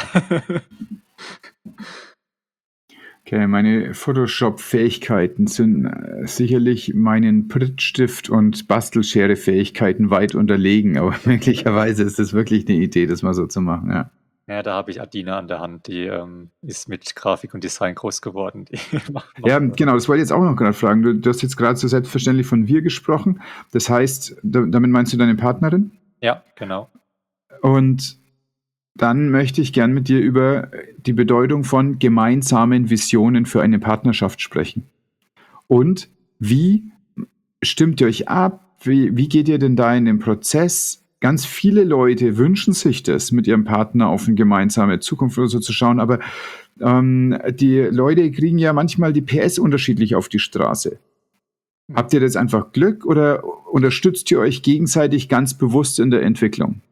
Okay, meine Photoshop-Fähigkeiten sind, äh, sicherlich meinen Prittstift und Bastelschere-Fähigkeiten weit unterlegen, aber möglicherweise ist das wirklich 'ne Idee, das mal so zu machen, ja. Ja, da habe ich Adina an der Hand, die, ähm, ist mit Grafik und Design groß geworden. Die macht Ja, macht das. genau, das wollte ich jetzt auch noch grad fragen. Du du hast jetzt grad so selbstverständlich von „wir“ gesprochen. Das heißt, da damit meinst du deine Partnerin? Ja, genau. Und dann möchte ich gern mit dir über die Bedeutung von gemeinsamen Visionen für eine Partnerschaft sprechen. Und wie stimmt ihr euch ab? Wie wie geht ihr denn da in den Prozess? Ganz viele Leute wünschen sich das, mit ihrem Partner auf 'ne gemeinsame Zukunft oder so zu schauen, aber, ähm, die Leute kriegen ja manchmal die P S unterschiedlich auf die Straße. Mhm. Habt ihr jetzt einfach Glück oder unterstützt ihr euch gegenseitig ganz bewusst in der Entwicklung?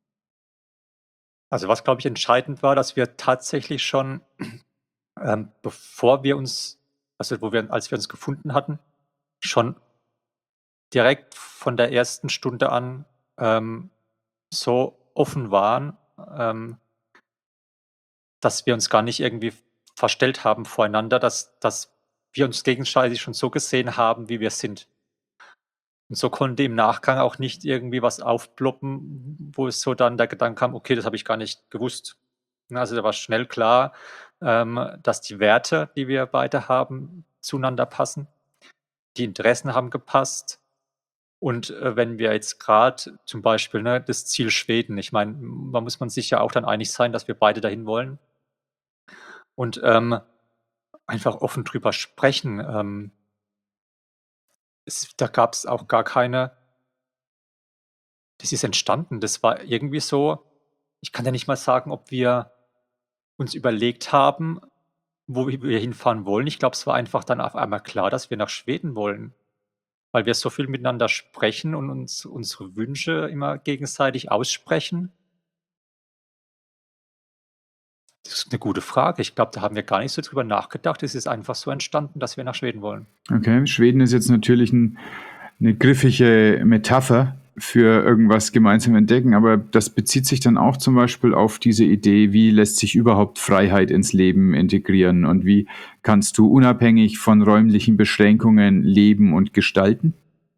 Also, was, glaube ich, entscheidend war, dass wir tatsächlich schon, ähm, bevor wir uns also, wo wir als wir uns gefunden hatten, schon direkt von der ersten Stunde an, ähm, so offen waren, ähm dass wir uns gar nicht irgendwie v verstellt haben voreinander, dass dass wir uns gegenseitig schon so gesehen haben, wie wir sind. Und so konnte im Nachgang auch nicht irgendwie was aufploppen, wo es so dann der Gedanke kam: „Okay, das habe ich gar nicht gewusst.“ Ne, also, da war schnell klar, ähm, dass die Werte, die wir beide haben, zueinander passen. Die Interessen haben gepasst. Und, äh, wenn wir jetzt grad zum Beispiel, ne, das Ziel Schweden ich meine, da muss man sich ja auch dann einig sein, dass wir beide dahin wollen. Und, ähm, einfach offen drüber sprechen, ähm es da gab's auch gar keine das ist entstanden. Das war irgendwie so ich kann dir nicht mal sagen, ob wir uns überlegt haben, wo wi wir hinfahren wollen. Ich glaube, es war einfach dann auf einmal klar, dass wir nach Schweden wollen, weil wir so viel miteinander sprechen und uns unsere Wünsche immer gegenseitig aussprechen. Das ist 'ne gute Frage. Ich glaube, da haben wir gar nicht so drüber nachgedacht. Es ist einfach so entstanden, dass wir nach Schweden wollen. Okay, Schweden ist jetzt natürlich 'n 'ne griffige Metapher für irgendwas gemeinsam entdecken, aber das bezieht sich dann auch zum Beispiel auf diese Idee, wie lässt sich überhaupt Freiheit ins Leben integrieren und wie kannst du unabhängig von räumlichen Beschränkungen leben und gestalten?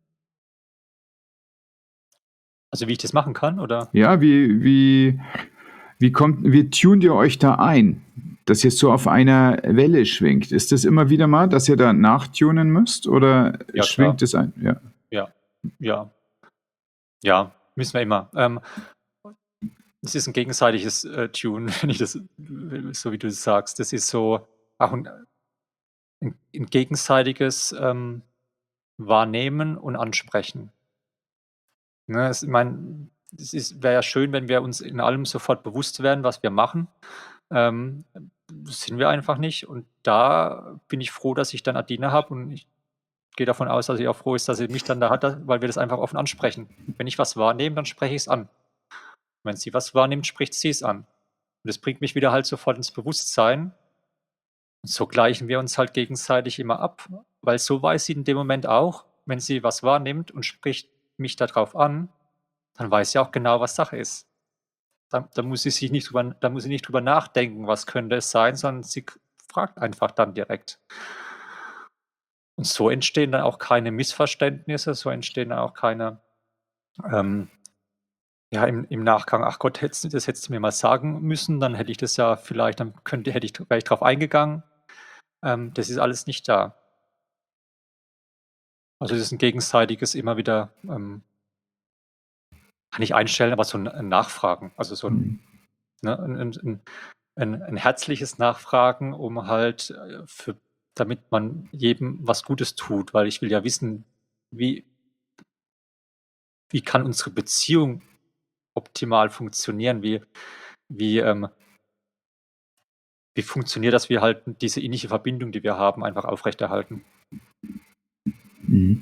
Also, wie ich das machen kann, oder? Ja, wie wie wie kommt wie tunt ihr euch da ein, dass ihr so auf einer Welle schwingt? Ist das immer wieder mal, dass ihr da nachtunen müsst oder Ja, klar. schwingt es ein? Ja. Ja, ja. Ja, müssen wir immer. Ähm, es ist 'n gegenseitiges, äh, Tunen, wenn ich das so wie du es sagst. Das ist so auch 'n 'n 'n gegenseitiges, ähm, Wahrnehmen und Ansprechen. Ne, es ich meine, es ist wäre ja schön, wenn wir uns in allem sofort bewusst wären, was wir machen. Ähm, das sind wir einfach nicht und da bin ich froh, dass ich dann Adina habe und ich gehe davon aus, dass sie auch froh ist, dass sie mich dann da hat, da weil wir das einfach offen ansprechen. Wenn ich was wahrnehme, dann spreche ich's an. Wenn sie was wahrnimmt, spricht sie's an. Und das bringt mich wieder halt sofort ins Bewusstsein. Und so gleichen wir uns halt gegenseitig immer ab, weil so weiß sie in dem Moment auch, wenn sie was wahrnimmt und spricht mich da drauf an, dann weiß sie auch genau, was Sache ist. Da da muss sie sich nicht drüber da muss sie nicht drüber nachdenken, was könnte es sein, sondern sie k fragt einfach dann direkt. Und so entstehen dann auch keine Missverständnisse, so entstehen dann auch keine, ähm ja, im im Nachgang: „Ach Gott, hättest du das hättest du mir mal sagen müssen, dann hätte ich das ja vielleicht dann könnte hätte ich wäre ich drauf eingegangen.“ Ähm, das ist alles nicht da. Also, es ist 'n gegenseitiges immer wieder, ähm nicht einstellen, aber so 'n 'n Nachfragen. Also, so 'n Mhm. ne, 'n 'n 'n 'n 'n herzliches Nachfragen, um halt, äh, für damit man jedem was Gutes tut, weil ich will ja wissen, wie wie kann unsere Beziehung optimal funktionieren? Wie wie, ähm wie funktioniert, dass wir halt diese innige Verbindung, die wir haben, einfach aufrechterhalten? Mhm.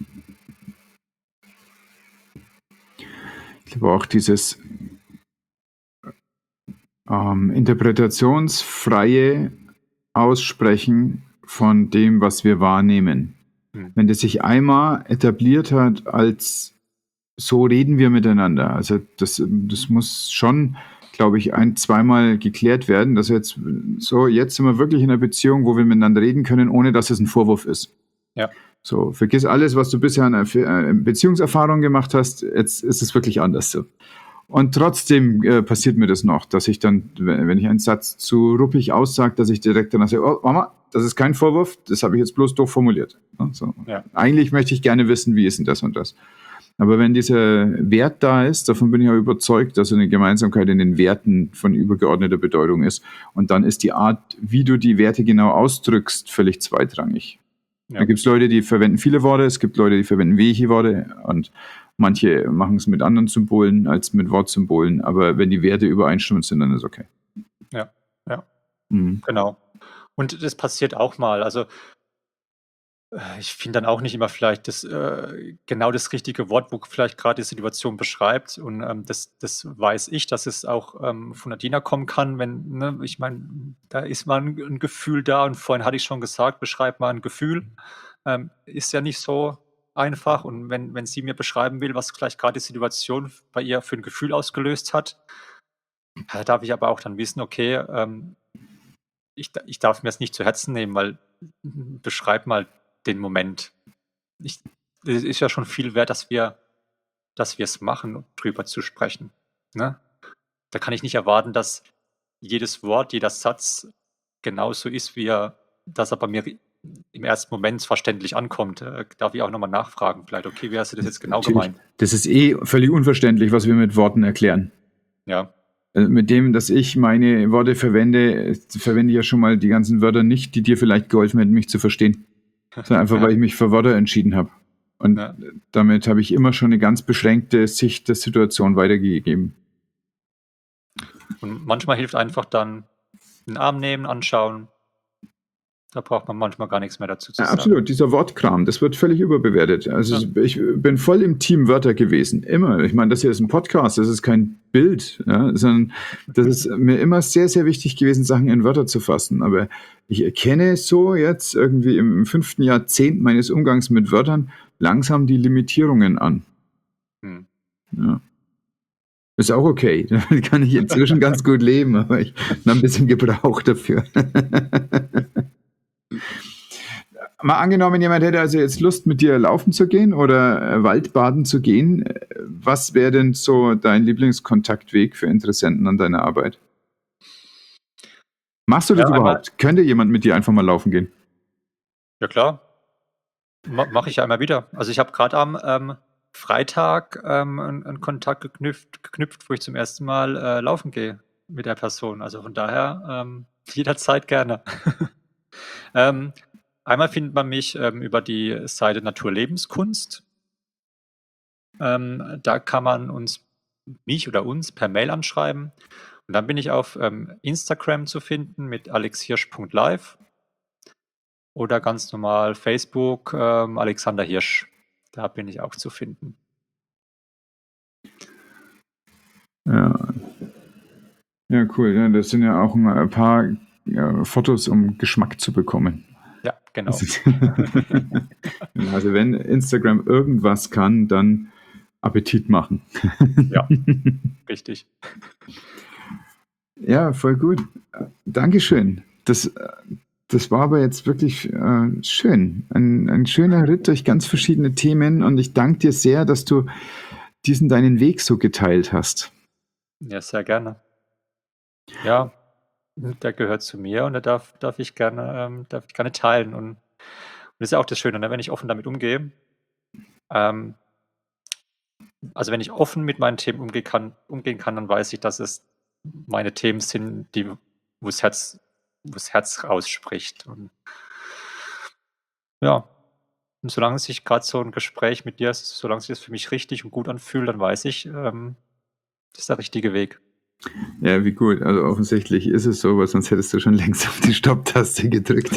Ich glaube auch dieses ähm, interpretationsfreie Aussprechen von dem, was wir wahrnehmen. Mhm. Wenn das sich einmal etabliert hat als so reden wir miteinander. Also, das das muss schon, glaube ich, ein zweimal geklärt werden, dass jetzt so, jetzt sind wir wirklich in 'ner Beziehung, wo wir miteinander reden können, ohne dass es 'n Vorwurf ist. Ja. So, vergiss alles, was du bisher an Erf äh, Beziehungserfahrung gemacht hast. Jetzt ist es wirklich anders so. Und trotzdem, äh, passiert mir das noch, dass ich dann, we wenn ich einen Satz zu ruppig aussage, dass ich direkt danach sage: „Oh, Mama, das ist kein Vorwurf, das habe ich jetzt bloß doof formuliert“, ne, so. Ja. Eigentlich möchte ich gerne wissen, wie ist 'n das und das? Aber wenn dieser Wert da ist, davon bin ich auch überzeugt, dass so 'ne Gemeinsamkeit in den Werten von übergeordneter Bedeutung ist. Und dann ist die Art, wie du die Werte genau ausdrückst, völlig zweitrangig. Da Ja. gibt's Leute, die verwenden viele Worte, es gibt Leute, die verwenden wenige Worte und manche machen's mit anderen Symbolen als mit Wortsymbolen, aber wenn die Werte übereinstimmend sind, dann ist okay. Ja, ja. Mhm. Genau. Und das passiert auch mal. Also äh, ich finde dann auch nicht immer vielleicht das äh, genau das richtige Wort, wo vielleicht grad die Situation beschreibt. Und, ähm, das das weiß ich, dass es auch, ähm, von Adina kommen kann, wenn ne, ich meine, da ist mal 'n 'n Gefühl da und vorhin hatte ich schon gesagt: „Beschreib mal 'n Gefühl.“ Ähm, ist ja nicht so einfach und wenn wenn sie mir beschreiben will, was vielleicht grad die Situation f bei ihr für 'n Gefühl ausgelöst hat da darf ich aber auch dann wissen, okay, ähm, ich da ich darf mir's nicht zu Herzen nehmen, weil beschreib mal den Moment. Ich es ist ja schon viel wert, dass wir dass wir's machen, drüber zu sprechen, ne? Da kann ich nicht erwarten, dass jedes Wort, jeder Satz genauso ist, wie er dass er bei mir i im ersten Moment verständlich ankommt. Äh, darf ich auch noch mal nachfragen vielleicht: „Okay, wie hast du das jetzt genau Natürlich. gemeint?“ Das ist eh völlig unverständlich, was wir mit Worten erklären. Ja. Äh, mit dem, dass ich meine Worte verwende, äh, verwende ich ja schon mal die ganzen Wörter nicht, die dir vielleicht geholfen hätten, mich zu verstehen, sondern einfach, Ja. weil ich mich für Wörter entschieden habe. Und Ja. damit habe ich immer schon 'ne ganz beschränkte Sicht der Situation weitergegeben. Und manchmal hilft einfach dann in Arm nehmen, anschauen. Da braucht man manchmal gar nix mehr dazu zu Ja, sagen. absolut, dieser Wortkram, das wird völlig überbewertet. Also, Ja. s ich bin voll im Team Wörter gewesen, immer. Ich meine, das hier ist 'n Podcast, das ist kein Bild, ja, sondern das ist mir immer sehr, sehr wichtig gewesen, Sachen in Wörter zu fassen. Aber ich erkenne so jetzt irgendwie im fünften Jahrzehnt meines Umgangs mit Wörtern langsam die Limitierungen an. Mhm. Ja. Ist auch okay. Damit kann ich inzwischen ganz gut leben, aber ich habe noch 'n bisschen gebraucht dafür. Mal angenommen, jemand hätte also jetzt Lust, mit dir laufen zu gehen oder, äh, Waldbaden zu gehen. Äh, was wäre denn so dein Lieblingskontaktweg für Interessenten an deiner Arbeit? Machst du Ja, das einmal überhaupt? Könnte jemand mit dir einfach mal laufen gehen? Ja klar. Ma mache ich ja immer wieder. Also, ich habe grad am, ähm, Freitag, ähm, 'n 'n Kontakt geknüpft geknüpft, wo ich zum ersten Mal, äh, laufen gehe mit der Person. Also, von daher, ähm, jederzeit gerne. Ähm, einmal findet man mich, ähm, über die Seite Natur-Lebenskunst. Ähm, da kann man uns mich oder uns per Mail anschreiben. Und dann bin ich auf, ähm, Instagram zu finden mit alexhirsch punkt live. oder ganz normal Facebook, ähm, Alexander Hirsch. Da bin ich auch zu finden. Ja. Ja, cool. Ja, das sind ja auch ein paar äh, Fotos, um Geschmack zu bekommen. Ja, genau. Also wenn Instagram irgendwas kann, dann Appetit machen. Ja, richtig. Ja, voll gut. Dankeschön. Das, das war aber jetzt wirklich äh, schön. Ein, ein schöner Ritt durch ganz verschiedene Themen und ich danke dir sehr, dass du diesen deinen Weg so geteilt hast. Ja, sehr gerne. Ja, der gehört zu mir und der darf darf ich gerne ähm, darf ich gerne teilen und und das ist ja auch das Schöne, ne, wenn ich offen damit umgehe. Ähm also, wenn ich offen mit meinen Themen umgehen kann umgehen kann, dann weiß ich, dass es meine Themen sind, die wo's Herz wo's Herz rausspricht und ja, und solange sich grad so 'n Gespräch mit dir solange sich das für mich richtig und gut anfühlt, dann weiß ich, ähm, das ist der richtige Weg. Ja, wie gut. Also, offensichtlich ist es so, weil sonst hättest du schon längst auf die Stopptaste gedrückt.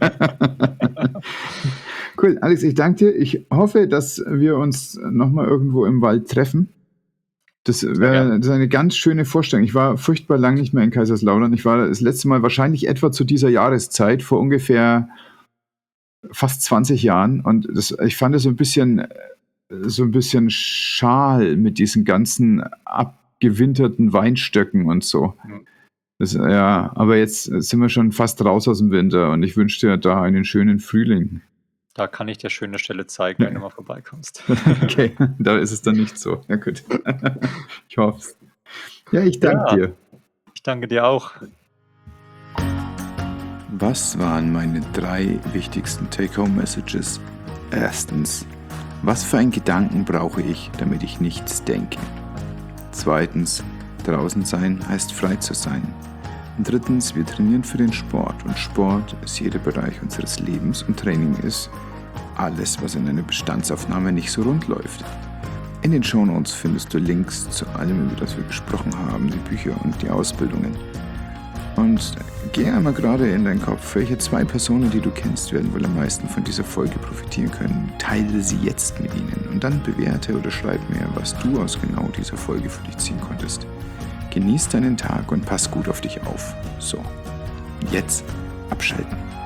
Cool, Alex, ich danke dir. Ich hoffe, dass wir uns noch mal irgendwo im Wald treffen. Das wäre das ist eine ganz schöne Vorstellung. Ich war furchtbar lang nicht mehr in Kaiserslautern. Ich war das letzte Mal wahrscheinlich etwa zu dieser Jahreszeit vor ungefähr fast zwanzig Jahren und das ich fand es so 'n bisschen so 'n bisschen schal mit diesen ganzen abgewinterten Weinstöcken und so. Mhm. Das ja, aber jetzt sind wir schon fast raus aus'm Winter und ich wünsche dir da einen schönen Frühling. Da kann ich dir schöne Stelle zeigen, wenn du mal vorbeikommst. Okay, da ist es dann nicht so. Ja gut. Ich hoffe es. Ja, ich danke Ja. dir. Ich danke dir auch. Was waren meine drei wichtigsten Take-Home-Messages? Erstens: Was für einen Gedanken brauche ich, damit ich nichts denke? Zweitens: Draußen sein heißt frei zu sein. Und drittens: Wir trainieren für den Sport und Sport ist jeder Bereich unseres Lebens und Training ist alles, was in einer Bestandsaufnahme nicht so rund läuft. In den Shownotes findest du Links zu allem, über das wir gesprochen haben, die Bücher und die Ausbildungen. Und geh einmal gerade in deinen Kopf, welche zwei Personen, die du kennst, werden wohl am meisten von dieser Folge profitieren können. Teile sie jetzt mit ihnen und dann bewerte oder schreib mir, was du aus genau dieser Folge für dich ziehen konntest. Genieß deinen Tag und pass gut auf dich auf. So, jetzt abschalten.